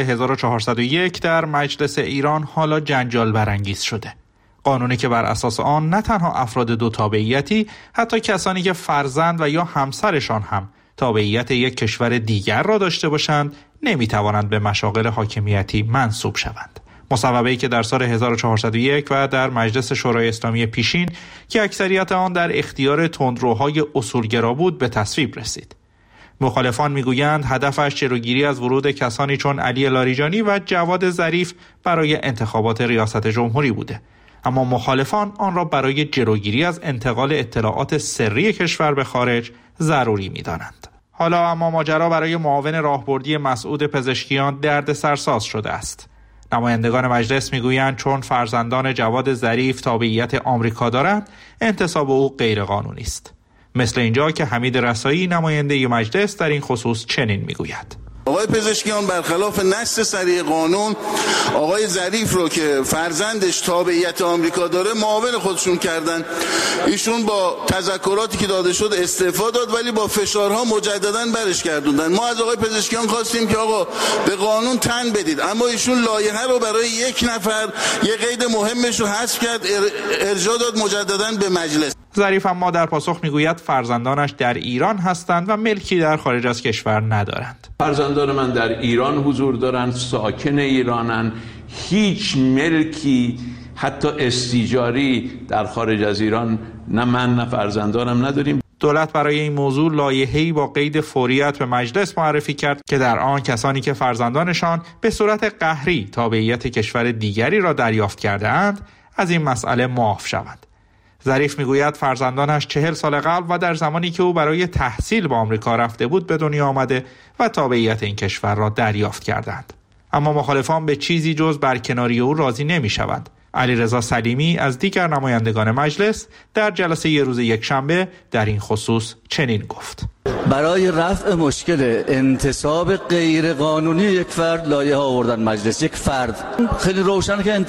1401 در مجلس ایران حالا جنجال برانگیز شده. قانونی که بر اساس آن نه تنها افراد دو تابعیتی، حتی کسانی که فرزند و یا همسرشان هم تابعیت یک کشور دیگر را داشته باشند نمیتوانند به مشاغل حاکمیتی منصوب شوند. مصوبه‌ای که در سال 1401 و در مجلس شورای اسلامی پیشین که اکثریت آن در اختیار تندروهای اصولگرا بود به تصویب رسید. مخالفان میگویند هدفش جلوگیری از ورود کسانی چون علی لاریجانی و جواد ظریف برای انتخابات ریاست جمهوری بوده، اما مخالفان آن را برای جلوگیری از انتقال اطلاعات سری کشور به خارج ضروری می‌دانند. حالا اما ماجرا برای معاون راهبردی مسعود پزشکیان دردسرساز شده است. نمایندگان مجلس میگویند چون فرزندان جواد ظریف تابعیت آمریکا دارند، انتصاب او غیرقانونی است. مثل اینجا که حمید رسایی نماینده مجلس در این خصوص چنین میگوید: آقای پزشکیان برخلاف نص صریح قانون آقای ظریف رو که فرزندش تابعیت آمریکا داره معاون خودشون کردن. ایشون با تذکراتی که داده شد استعفا داد، ولی با فشارها مجددا برش گردوندن. ما از آقای پزشکیان خواستیم که آقا به قانون تن بدید، اما ایشون لایحه رو برای یک نفر یه قید مهمش رو حذف کرد، ارجاع داد مجددا به مجلس. ظریف اما در پاسخ میگوید فرزندانش در ایران هستند و ملکی در خارج از کشور ندارند. فرزندان من در ایران حضور دارند، ساکن ایرانند، هیچ ملکی حتی استیجاری در خارج از ایران نه من نه فرزندانم نداریم. دولت برای این موضوع لایحه‌ای با قید فوریت به مجلس معرفی کرد که در آن کسانی که فرزندانشان به صورت قهری تابعیت کشور دیگری را دریافت کرده‌اند از این مسئله معاف شوند. ظریف میگوید فرزندانش 40 سال قبل و در زمانی که او برای تحصیل به آمریکا رفته بود به دنیا آمده و تابعیت این کشور را دریافت کردند. اما مخالفان به چیزی جز برکناری او راضی نمی‌شوند. علیرضا سلیمی از دیگر نمایندگان مجلس در جلسه روز یکشنبه در این خصوص چنین گفت: برای رفع مشکل انتصاب غیر قانونی یک فرد لایحه آوردن مجلس. یک فرد خیلی روشن که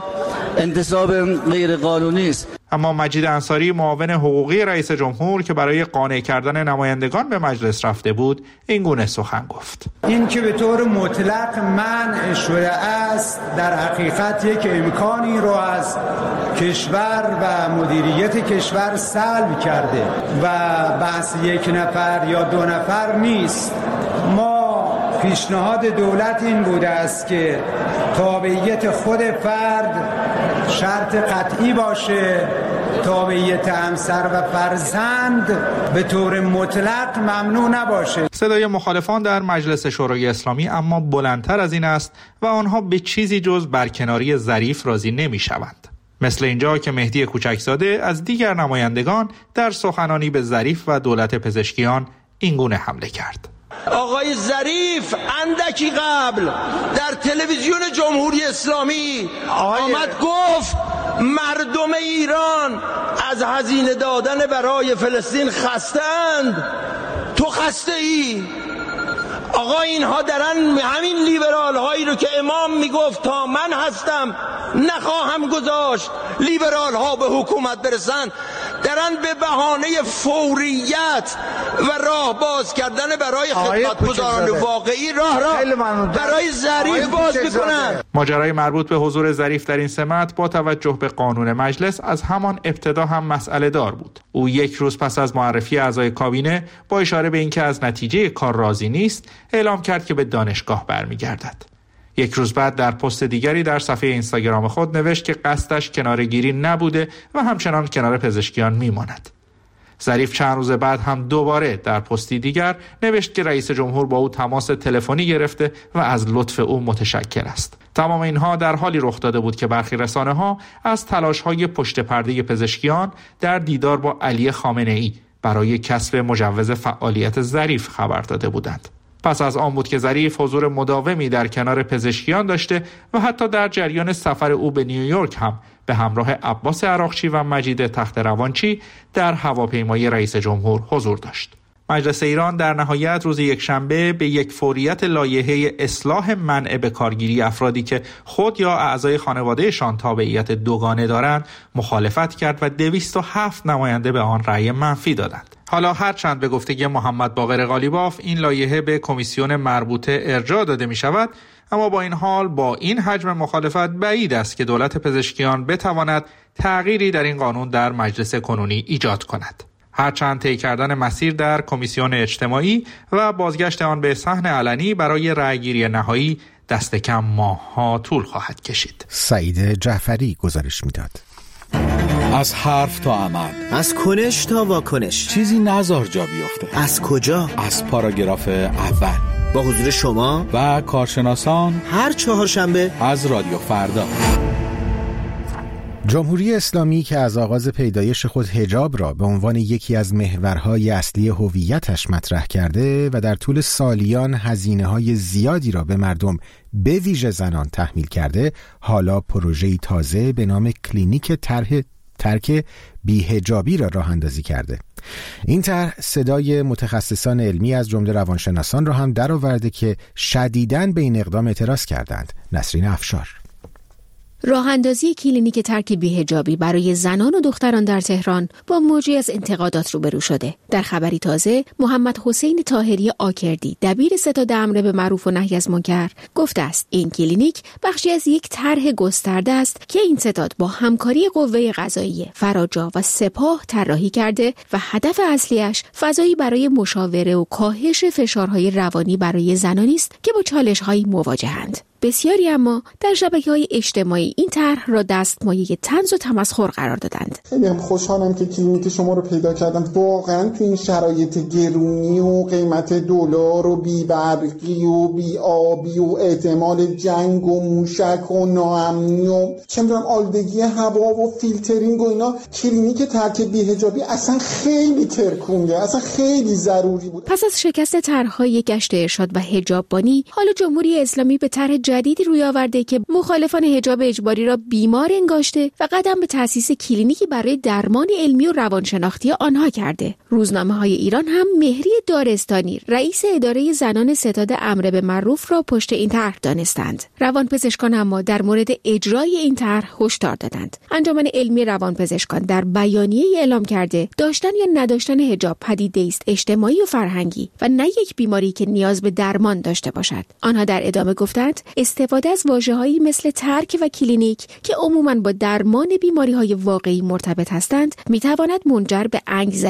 انتصاب غیر قانونی است. اما مجید انصاری معاون حقوقی رئیس جمهور که برای قانع کردن نمایندگان به مجلس رفته بود این گونه سخن گفت: این که به طور مطلق منع شده است در حقیقت یک امکانی رو از کشور و مدیریت کشور سلب کرده و بحث یک نفر یا دو نفر نیست. ما پیشنهاد دولت این بوده است که تابعیت خود فرد شرط قطعی باشه، تابعیت همسر و فرزند به طور مطلق ممنوع نباشه. صدای مخالفان در مجلس شورای اسلامی اما بلندتر از این است و آنها به چیزی جز برکناری ظریف راضی نمی‌شوند. مثل اینجا که مهدی کوچکزاده از دیگر نمایندگان در سخنانی به ظریف و دولت پزشکیان اینگونه حمله کرد. آقای ظریف اندکی قبل در تلویزیون جمهوری اسلامی آمد گفت مردم ایران از هزینه دادن برای فلسطین خسته‌اند. تو خسته ای؟ آقا اینها درن همین لیبرال هایی رو که امام میگفت تا من هستم نخواهم گذاشت لیبرال ها به حکومت برسن، درن به بهانه فوریت و راه باز کردن برای خدمتگزاران واقعی راه برای ظریف باز میکنن. ماجرای مربوط به حضور ظریف در این سمت با توجه به قانون مجلس از همان ابتدا هم مسئله دار بود. او یک روز پس از معرفی اعضای کابینه با اشاره به اینکه از نتیجه کار راضی نیست اعلام کرد که به دانشگاه برمیگردد. یک روز بعد در پست دیگری در صفحه اینستاگرام خود نوشت که قصدش کناره‌گیری نبوده و همچنان کنار پزشکیان میماند. ظریف چند روز بعد هم دوباره در پستی دیگر نوشت که رئیس جمهور با او تماس تلفنی گرفته و از لطف او متشکر است. تمام اینها در حالی رخ داده بود که برخی رسانه‌ها از تلاش‌های پشت پرده پزشکیان در دیدار با علی خامنه‌ای برای کسب مجوز فعالیت ظریف خبر داده بودند. پس از آن بود که ظریف حضور مداومی در کنار پزشکیان داشته و حتی در جریان سفر او به نیویورک هم به همراه عباس عراقچی و مجید تخت روانچی در هواپیمای رئیس جمهور حضور داشت. مجلس ایران در نهایت روز یکشنبه به یک فوریت لایحه اصلاح منع به کارگیری افرادی که خود یا اعضای خانوادهشان تابعیت دوگانه دارند مخالفت کرد و 207 نماینده به آن رأی منفی دادند. حالا هرچند به گفته محمد باقر قالیباف این لایحه به کمیسیون مربوطه ارجاع داده می شود، اما با این حال با این حجم مخالفت بعید است که دولت پزشکیان بتواند تغییری در این قانون در مجلس کنونی ایجاد کند. هرچند طی کردن مسیر در کمیسیون اجتماعی و بازگشت آن به صحن علنی برای رأیگیری نهایی دست کم ماه‌ها طول خواهد کشید. سعید جعفری گزارش میداد. از حرف تا عمل، از کنش تا واکنش، چیزی نذار جا بیفته. از کجا؟ از پاراگراف اول با حضور شما و کارشناسان هر چهارشنبه از رادیو فردا. جمهوری اسلامی که از آغاز پیدایش خود حجاب را به عنوان یکی از محورهای اصلی هویتش مطرح کرده و در طول سالیان هزینه‌های زیادی را به مردم به ویژه زنان تحمیل کرده، حالا پروژه‌ای تازه به نام کلینیک ترک بی‌حجابی را راه اندازی کرده. این طرح صدای متخصصان علمی از جمله روانشناسان را هم درآورده که شدیداً به این اقدام اعتراض کردند. نسرین افشار. راه اندازی کلینیک ترک بی‌حجابی برای زنان و دختران در تهران با موجی از انتقادات روبرو شده. در خبری تازه، محمد حسین طاهری آکردی، دبیر ستاد امر به معروف و نهی از منکر، گفته است این کلینیک بخشی از یک طرح گسترده است که این ستاد با همکاری قوه قضاییه، فراجا و سپاه طراحی کرده و هدف اصلیش فضایی برای مشاوره و کاهش فشارهای روانی برای زنانی است که با چالش‌هایی مواجهند. بسیاری اما در شبکه‌های اجتماعی این طرح را دستمایه طنز و تمسخر قرار دادند. خیلی خوشحالم که کلینیک شما رو پیدا کردم. واقعا تو این شرایط گرونی و قیمت دلار و بی‌برقی و بی‌آبی و احتمال جنگ و موشک و ناامنی و چه می‌دونم آلودگی هوا و فیلترینگ و اینا، کلینیک ترک بی‌حجابی اصلا خیلی ترکونده، اصلا خیلی ضروری بود. پس از شکست طرح‌های گشت ارشاد و حجاببانی، حالا جمهوری اسلامی به طرح جدیدی روی آورده که مخالفان حجاب اجباری را بیمار انگاشته و قدم به تأسیس کلینیکی برای درمان علمی و روانشناختی آنها کرده. روزنامه‌های ایران هم مهری دارستانی، رئیس اداره زنان ستاد امر به معروف را پشت این طرح دانستند. روانپزشکان اما در مورد اجرای این طرح هشدار دادند. انجمن علمی روانپزشکان در بیانیه اعلام کرده داشتن یا نداشتن حجاب پدیده است اجتماعی و فرهنگی و نه یک بیماری که نیاز به درمان داشته باشد. آنها در ادامه گفتند استفاده از واژه‌هایی مثل ترک و کلینیک که عموماً با درمان بیماری‌های واقعی مرتبط هستند، می‌تواند منجر به انگزنی،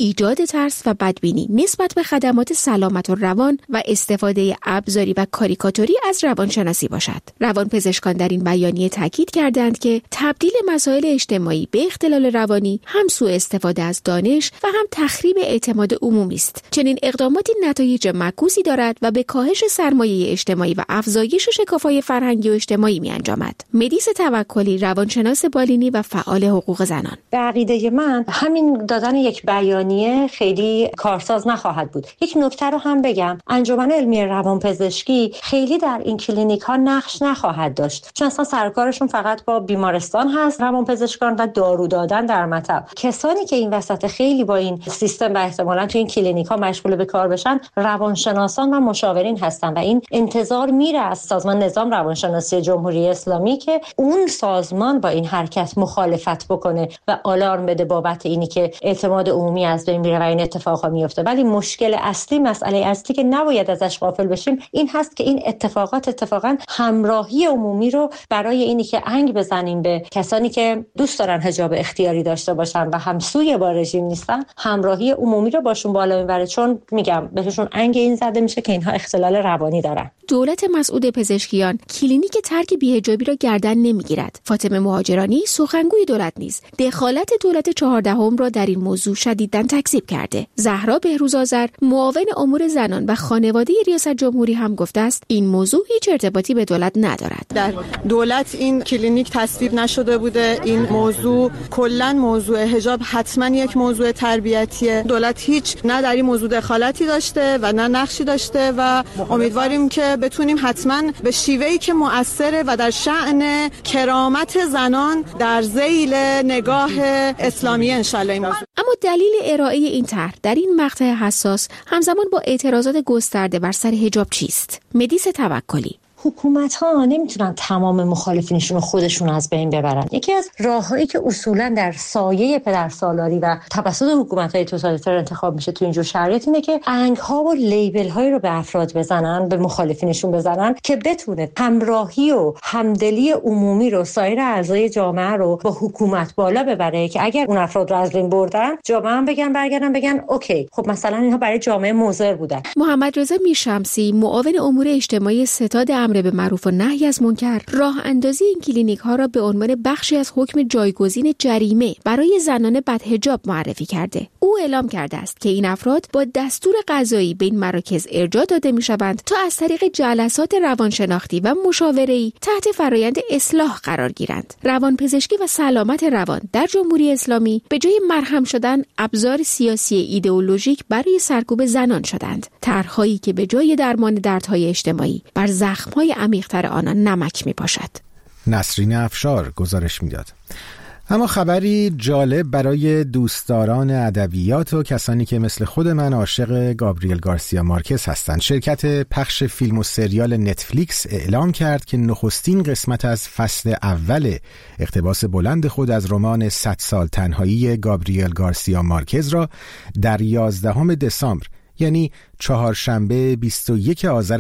ایجاد ترس و بدبینی نسبت به خدمات سلامت و روان و استفاده ابزاری و کاریکاتوری از روانشناسی باشد. روانپزشکان در این بیانیه تاکید کردند که تبدیل مسائل اجتماعی به اختلال روانی هم سوء استفاده از دانش و هم تخریب اعتماد عمومی است. چنین اقداماتی نتایج معکوسی دارد و به کاهش سرمایه اجتماعی و افزایش شکاف‌های فرهنگی و اجتماعی می‌انجامد. مدیس توکلی، روانشناس بالینی و فعال حقوق زنان: به عقیده من همین دادن یک بیانیه خیلی کارساز نخواهد بود. یک نکته رو هم بگم، انجمن علمی روانپزشکی خیلی در این کلینیک‌ها نقش نخواهد داشت، چون اصلا سرکارشون فقط با بیمارستان هست، روانپزشکان و دارو دادن در مطب. کسانی که این وسط خیلی با این سیستم و احتمالاً تو این کلینیک‌ها مشغول به کار بشن روانشناسان و مشاورین هستن و این انتظار میره از سازمان نظام روانشناسی جمهوری اسلامی که اون سازمان با این حرکت مخالفت بکنه و آلارم بده بابت اینی که اعتماد عمومی از بین میره و این اتفاقا میفته. ولی مشکل اصلی، مسئله اصلی که نباید ازش غافل بشیم این هست که این اتفاقات اتفاقا همراهی عمومی رو برای اینی که انگ بزنیم به کسانی که دوست دارن حجاب اختیاری داشته باشن و همسوی با رژیم نیستن، همراهی عمومی رو باشون بالا میبره، چون میگم بهشون انگ این زده میشه که اینها اختلال روانی دارن. دولت مسعود پزشکیان کلینیک ترک بی‌حجابی را گردن نمیگیرد. فاطمه مهاجرانی سخنگوی دولت نیز دخالت دولت 14 را در این موضوع شدیداً تکذیب کرده. زهرا بهروزآذر، معاون امور زنان و خانواده ریاست جمهوری هم گفته است این موضوع هیچ ارتباطی به دولت ندارد. در دولت این کلینیک تصویب نشده بوده. این موضوع کلاً موضوع حجاب حتما یک موضوع تربیتیه. دولت هیچ نه در این موضوع دخالتی داشته و نه نقشی داشته و امیدواریم که بتونیم حتما به شیوهی که مؤثره و در شأن کرامت زنان در ذیل نگاه اسلامی انشالله این موضوع. اما دلیل ارائه این طرح در این مقطع حساس همزمان با اعتراضات گسترده بر سر حجاب چیست؟ مدیس توکلی: حکومت‌ها نمیتونن تمام مخالفینشون رو خودشون از بین ببرن. یکی از راههایی که اصولا در سایه پدرسالاری و توسط حکومت‌های توتالیتر انتخاب میشه تو اینجور شرایط اینه که انگ‌ها و لیبل‌هایی رو به افراد بزنن، به مخالفینشون بزنن که بتونه همراهی و همدلی عمومی رو، سایر اعضای جامعه رو با حکومت بالا ببره که اگر اون افراد رو از بین بردن، جامعه هم بگن اوکی، خب مثلا اینها برای جامعه مضر بودن. محمد رضا میرشمسی، معاون امور اجتماعی ستاد امر به معروف و نهی از منکر، راه اندازی این کلینیک ها را به عنوان بخشی از حکم جایگزین جریمه برای زنان بدحجاب معرفی کرده. او اعلام کرده است که این افراد با دستور قضایی به این مراکز ارجاع داده می‌شوند تا از طریق جلسات روانشناختی و مشاوره‌ای تحت فرایند اصلاح قرار گیرند. روانپزشکی و سلامت روان در جمهوری اسلامی به جای مرهم شدن ابزار سیاسی ایدئولوژیک برای سرکوب زنان شدند. طرح‌هایی که به جای درمان دردهای اجتماعی بر زخم‌های عمیق‌تر آنان نمک می‌پاشد. نسرین افشار گزارش می‌داد. اما خبری جالب برای دوستداران ادبیات و کسانی که مثل خود من عاشق گابریل گارسیا مارکز هستند. شرکت پخش فیلم و سریال نتفلیکس اعلام کرد که نخستین قسمت از فصل اول اقتباس بلند خود از رمان 100 سال تنهایی گابریل گارسیا مارکز را در 11 دسامبر یعنی چهارشنبه 21 آذر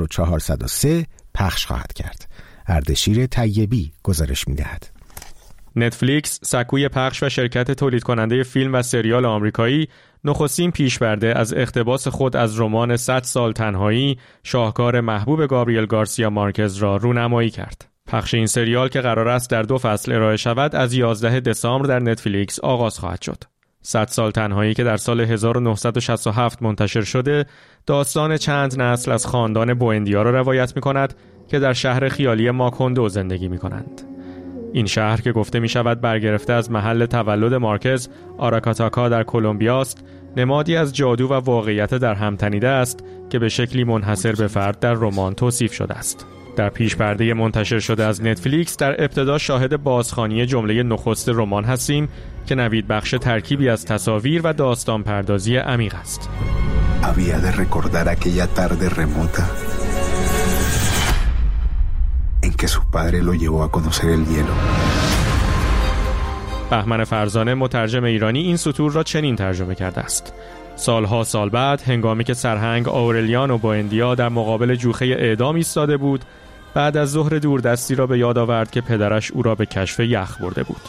1403 پخش خواهد کرد. اردشیر طیبی گزارش می‌دهد. نتفلیکس، سکوی پخش و شرکت تولید کننده فیلم و سریال آمریکایی، نخستین پیش‌پرده از اقتباس خود از رمان 100 سال تنهایی، شاهکار محبوب گابریل گارسیا مارکز را رونمایی کرد. پخش این سریال که قرار است در 2 فصل ارائه شود، از 11 دسامبر در نتفلیکس آغاز خواهد شد. 100 سال تنهایی که در سال 1967 منتشر شده، داستان چند نسل از خاندان بوئندیا را روایت می‌کند که در شهر خیالی ماکوندو زندگی می‌کنند. این شهر که گفته می‌شود برگرفته از محل تولد مارکز، آراکاتاکا در کلمبیا است، نمادی از جادو و واقعیت در هم تنیده است که به شکلی منحصر به فرد در رمان توصیف شده است. در پیش پرده منتشر شده از نتفلیکس در ابتدا شاهد بازخوانی جمله نخست رمان هستیم که نوید بخش ترکیبی از تصاویر و داستان پردازی عمیق است. Había de recordar aquella tarde remota en que su padre lo llevó a conocer el hielo. بهمن فرزانه، مترجم ایرانی، این سطور را چنین ترجمه کرده است: سالها سال بعد، هنگامی که سرهنگ آورلیانو بوئندیا در مقابل جوخه اعدام ایستاده بود، بعد از ظهر دوردستی را به یاد آورد که پدرش او را به کشف یخ برده بود.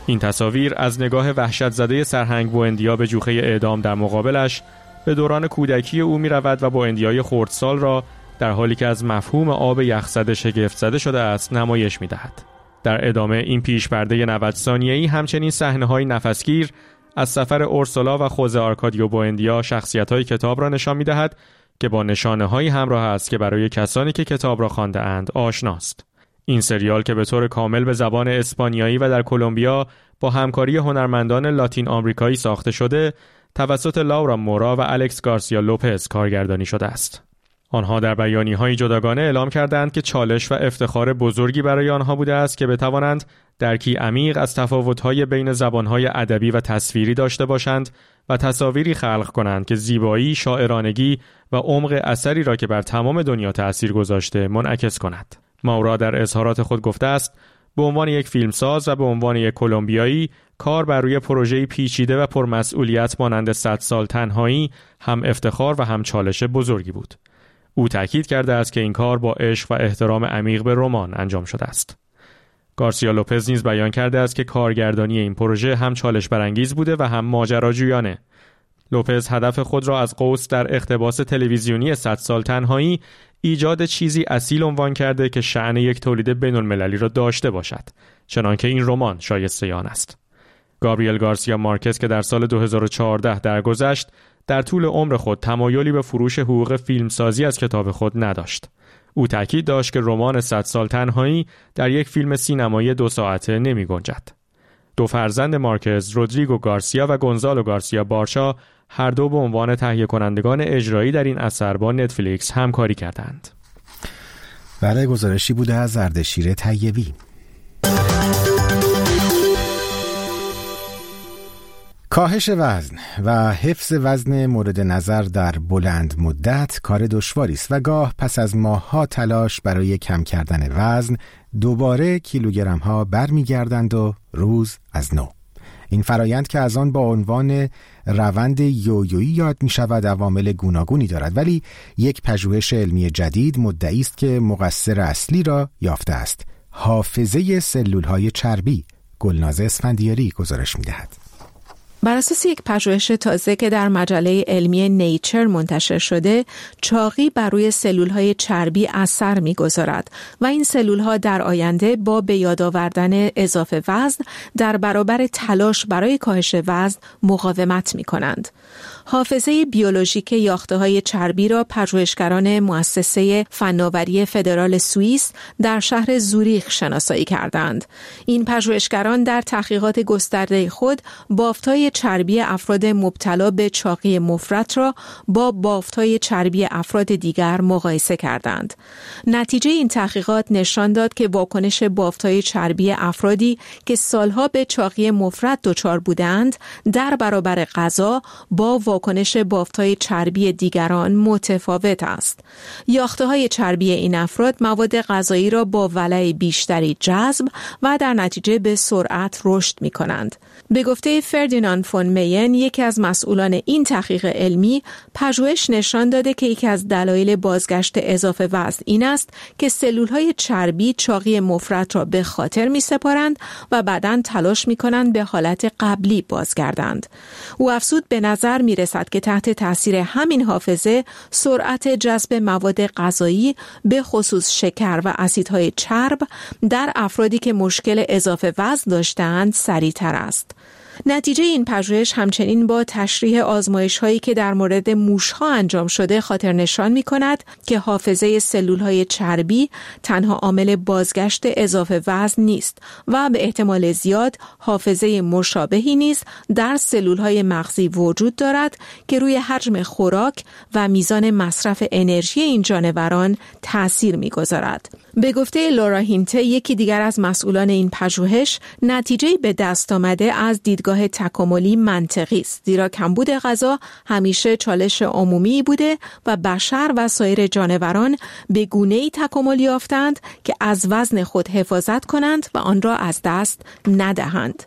این تصاویر از نگاه وحشت زده سرهنگ بوئندیا به جوخه اعدام در مقابلش به دوران کودکی او می رود و بوئندیای خردسال را در حالی که از مفهوم آب یخزده شگفت زده شده است نمایش می دهد. در ادامه این پیش پرده 90 ثانیه‌ای همچنین صحنه‌های نفسگیر از سفر اورسولا و خوزه آرکادیو بوئندیا شخصیت‌های کتاب را نشان می‌دهد که با نشانه‌هایی همراه است که برای کسانی که کتاب را خوانده‌اند آشناست. این سریال که به طور کامل به زبان اسپانیایی و در کلمبیا با همکاری هنرمندان لاتین آمریکایی ساخته شده، توسط لورا مورا و الکس گارسیا لوپز کارگردانی شده است. آنها در بیانیه‌های جداگانه اعلام کردند که چالش و افتخار بزرگی برای آنها بوده است که بتوانند درکی عمیق از تفاوت‌های بین زبان‌های ادبی و تصویری داشته باشند و تصاویری خلق کنند که زیبایی، شاعرانگی و عمق اثری را که بر تمام دنیا تأثیر گذاشته منعکس کند. مورا در اظهارات خود گفته است: به عنوان یک فیلمساز و به عنوان یک کلمبیایی، کار بر روی پروژه‌ای پیچیده و پرمسئولیت مانند 100 سال تنهایی هم افتخار و هم چالش بزرگی بود. او تأکید کرده است که این کار با عشق و احترام عمیق به رمان انجام شده است. گارسیا لوپز نیز بیان کرده است که کارگردانی این پروژه هم چالش برانگیز بوده و هم ماجراجویانه. لوپز هدف خود را از قوس در اقتباس تلویزیونی 100 سال تنهایی ایجاد چیزی اصیل عنوان کرده که شأن یک تولید بین‌المللی را داشته باشد، چنانکه این رمان شایسته آن است. گابریل گارسیا مارکز که در سال 2014 درگذشت، در طول عمر خود تمایلی به فروش حقوق فیلمسازی از کتاب خود نداشت. او تاکید داشت که رمان 100 سال تنهایی در یک فیلم سینمایی 2 ساعته نمی گنجد. 2 فرزند مارکز، رودریگو گارسیا و گونزالو گارسیا بارشا، هر دو به عنوان تهیه کنندگان اجرایی در این اثر با نتفلیکس همکاری کردند. برای گزارشی بوده از اردشیر طیبی. کاهش وزن و حفظ وزن مورد نظر در بلند مدت کار دشواری است و گاه پس از ماه‌ها تلاش برای کم کردن وزن دوباره کیلوگرم‌ها برمیگردند و روز از نو. این فرایند که از آن با عنوان روند یویویی یاد می شود عوامل گوناگونی دارد، ولی یک پژوهش علمی جدید مدعی است که مقصر اصلی را یافته است: حافظه سلول‌های چربی. گلناز اسفندیاری گزارش می دهد. بر اساس یک پژوهش تازه که در مجله علمی نیچر منتشر شده، چاقی بر روی سلول‌های چربی اثر می‌گذارد و این سلول‌ها در آینده با به یاد آوردن اضافه وزن در برابر تلاش برای کاهش وزن مقاومت می‌کنند. حافظه بیولوژیک یافته‌های چربی را پژوهشگران مؤسسه فناوری فدرال سوئیس در شهر زوریخ شناسایی کردند. این پژوهشگران در تحقیقات گسترده خود بافت‌های چربی افراد مبتلا به چاقی مفرط را با بافت‌های چربی افراد دیگر مقایسه کردند. نتیجه این تحقیقات نشان داد که واکنش بافت‌های چربی افرادی که سالها به چاقی مفرط دچار بودند در برابر غذا با واکنش بافت‌های چربی دیگران متفاوت است. یافته‌های چربی این افراد مواد غذایی را با ولع بیشتری جذب و در نتیجه به سرعت رشد می‌کنند. به گفته فردیناند فون مین، یکی از مسئولان این تحقیق علمی، پژوهش نشان داده که یکی از دلایل بازگشت اضافه وزن این است که سلول‌های چربی چاقی مفرط را به خاطر می‌سپارند و بعداً تلاش می‌کنند به حالت قبلی بازگردند. او افزود به نظر می‌رسد که تحت تاثیر همین حافظه سرعت جذب مواد غذایی به خصوص شکر و اسیدهای چرب در افرادی که مشکل اضافه وزن داشتند سریع‌تر است. نتیجه این پژوهش همچنین با تشریح آزمایش‌هایی که در مورد موش‌ها انجام شده خاطر نشان می‌کند که حافظه سلول‌های چربی تنها عامل بازگشت اضافه وزن نیست و به احتمال زیاد حافظه مشابهی نیز در سلول‌های مغزی وجود دارد که روی حجم خوراک و میزان مصرف انرژی این جانوران تأثیر می‌گذارد. به گفته لورا هینته، یکی دیگر از مسئولان این پژوهش، نتیجه به دست آمده از دیدگاه تکاملی منطقی است، زیرا کمبود غذا همیشه چالش عمومی بوده و بشر و سایر جانوران به گونه‌ای تکامل یافتند که از وزن خود حفاظت کنند و آن را از دست ندهند.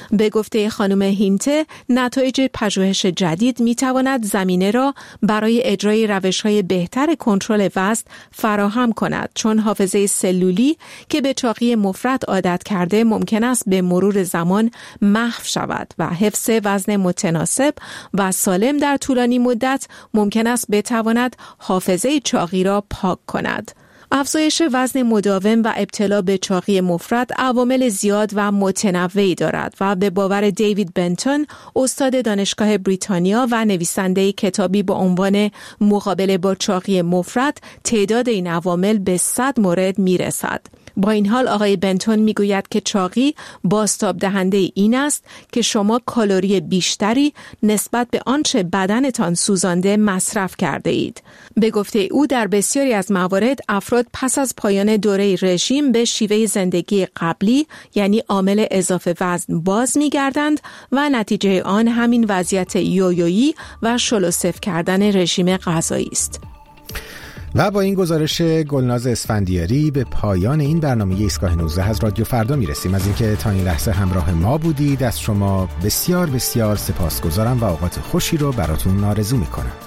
به گفته خانم هینته، نتایج پژوهش جدید میتواند زمینه را برای اجرای روش‌های بهتر کنترل وزن فراهم کند، چون حافظه سلولی که به چاقی مفرط عادت کرده ممکن است به مرور زمان محو شود و حفظ وزن متناسب و سالم در طولانی مدت ممکن است بتواند حافظه چاقی را پاک کند. افزایش وزن مداوم و ابتلا به چاقی مفرط عوامل زیاد و متنوعی دارد و به باور دیوید بنتون، استاد دانشگاه بریتانیا و نویسنده کتابی با عنوان مقابله با چاقی مفرط، تعداد این عوامل به 100 مورد میرسد. با این حال آقای بنتون میگوید که چاقی بازتاب دهنده این است که شما کالری بیشتری نسبت به آنچه بدنتان سوزانده مصرف کرده اید. به گفته او در بسیاری از موارد افراد پس از پایان دوره رژیم به شیوه زندگی قبلی یعنی عامل اضافه وزن باز میگردند و نتیجه آن همین وضعیت یویویی و شلوسف کردن رژیم غذایی است. و با این گزارش گلناز اسفندیاری به پایان این برنامه ایستگاه 19 از رادیو فردا میرسیم. از اینکه تا این لحظه همراه ما بودید از شما بسیار بسیار سپاسگزارم و اوقات خوشی رو براتون آرزو میکنم.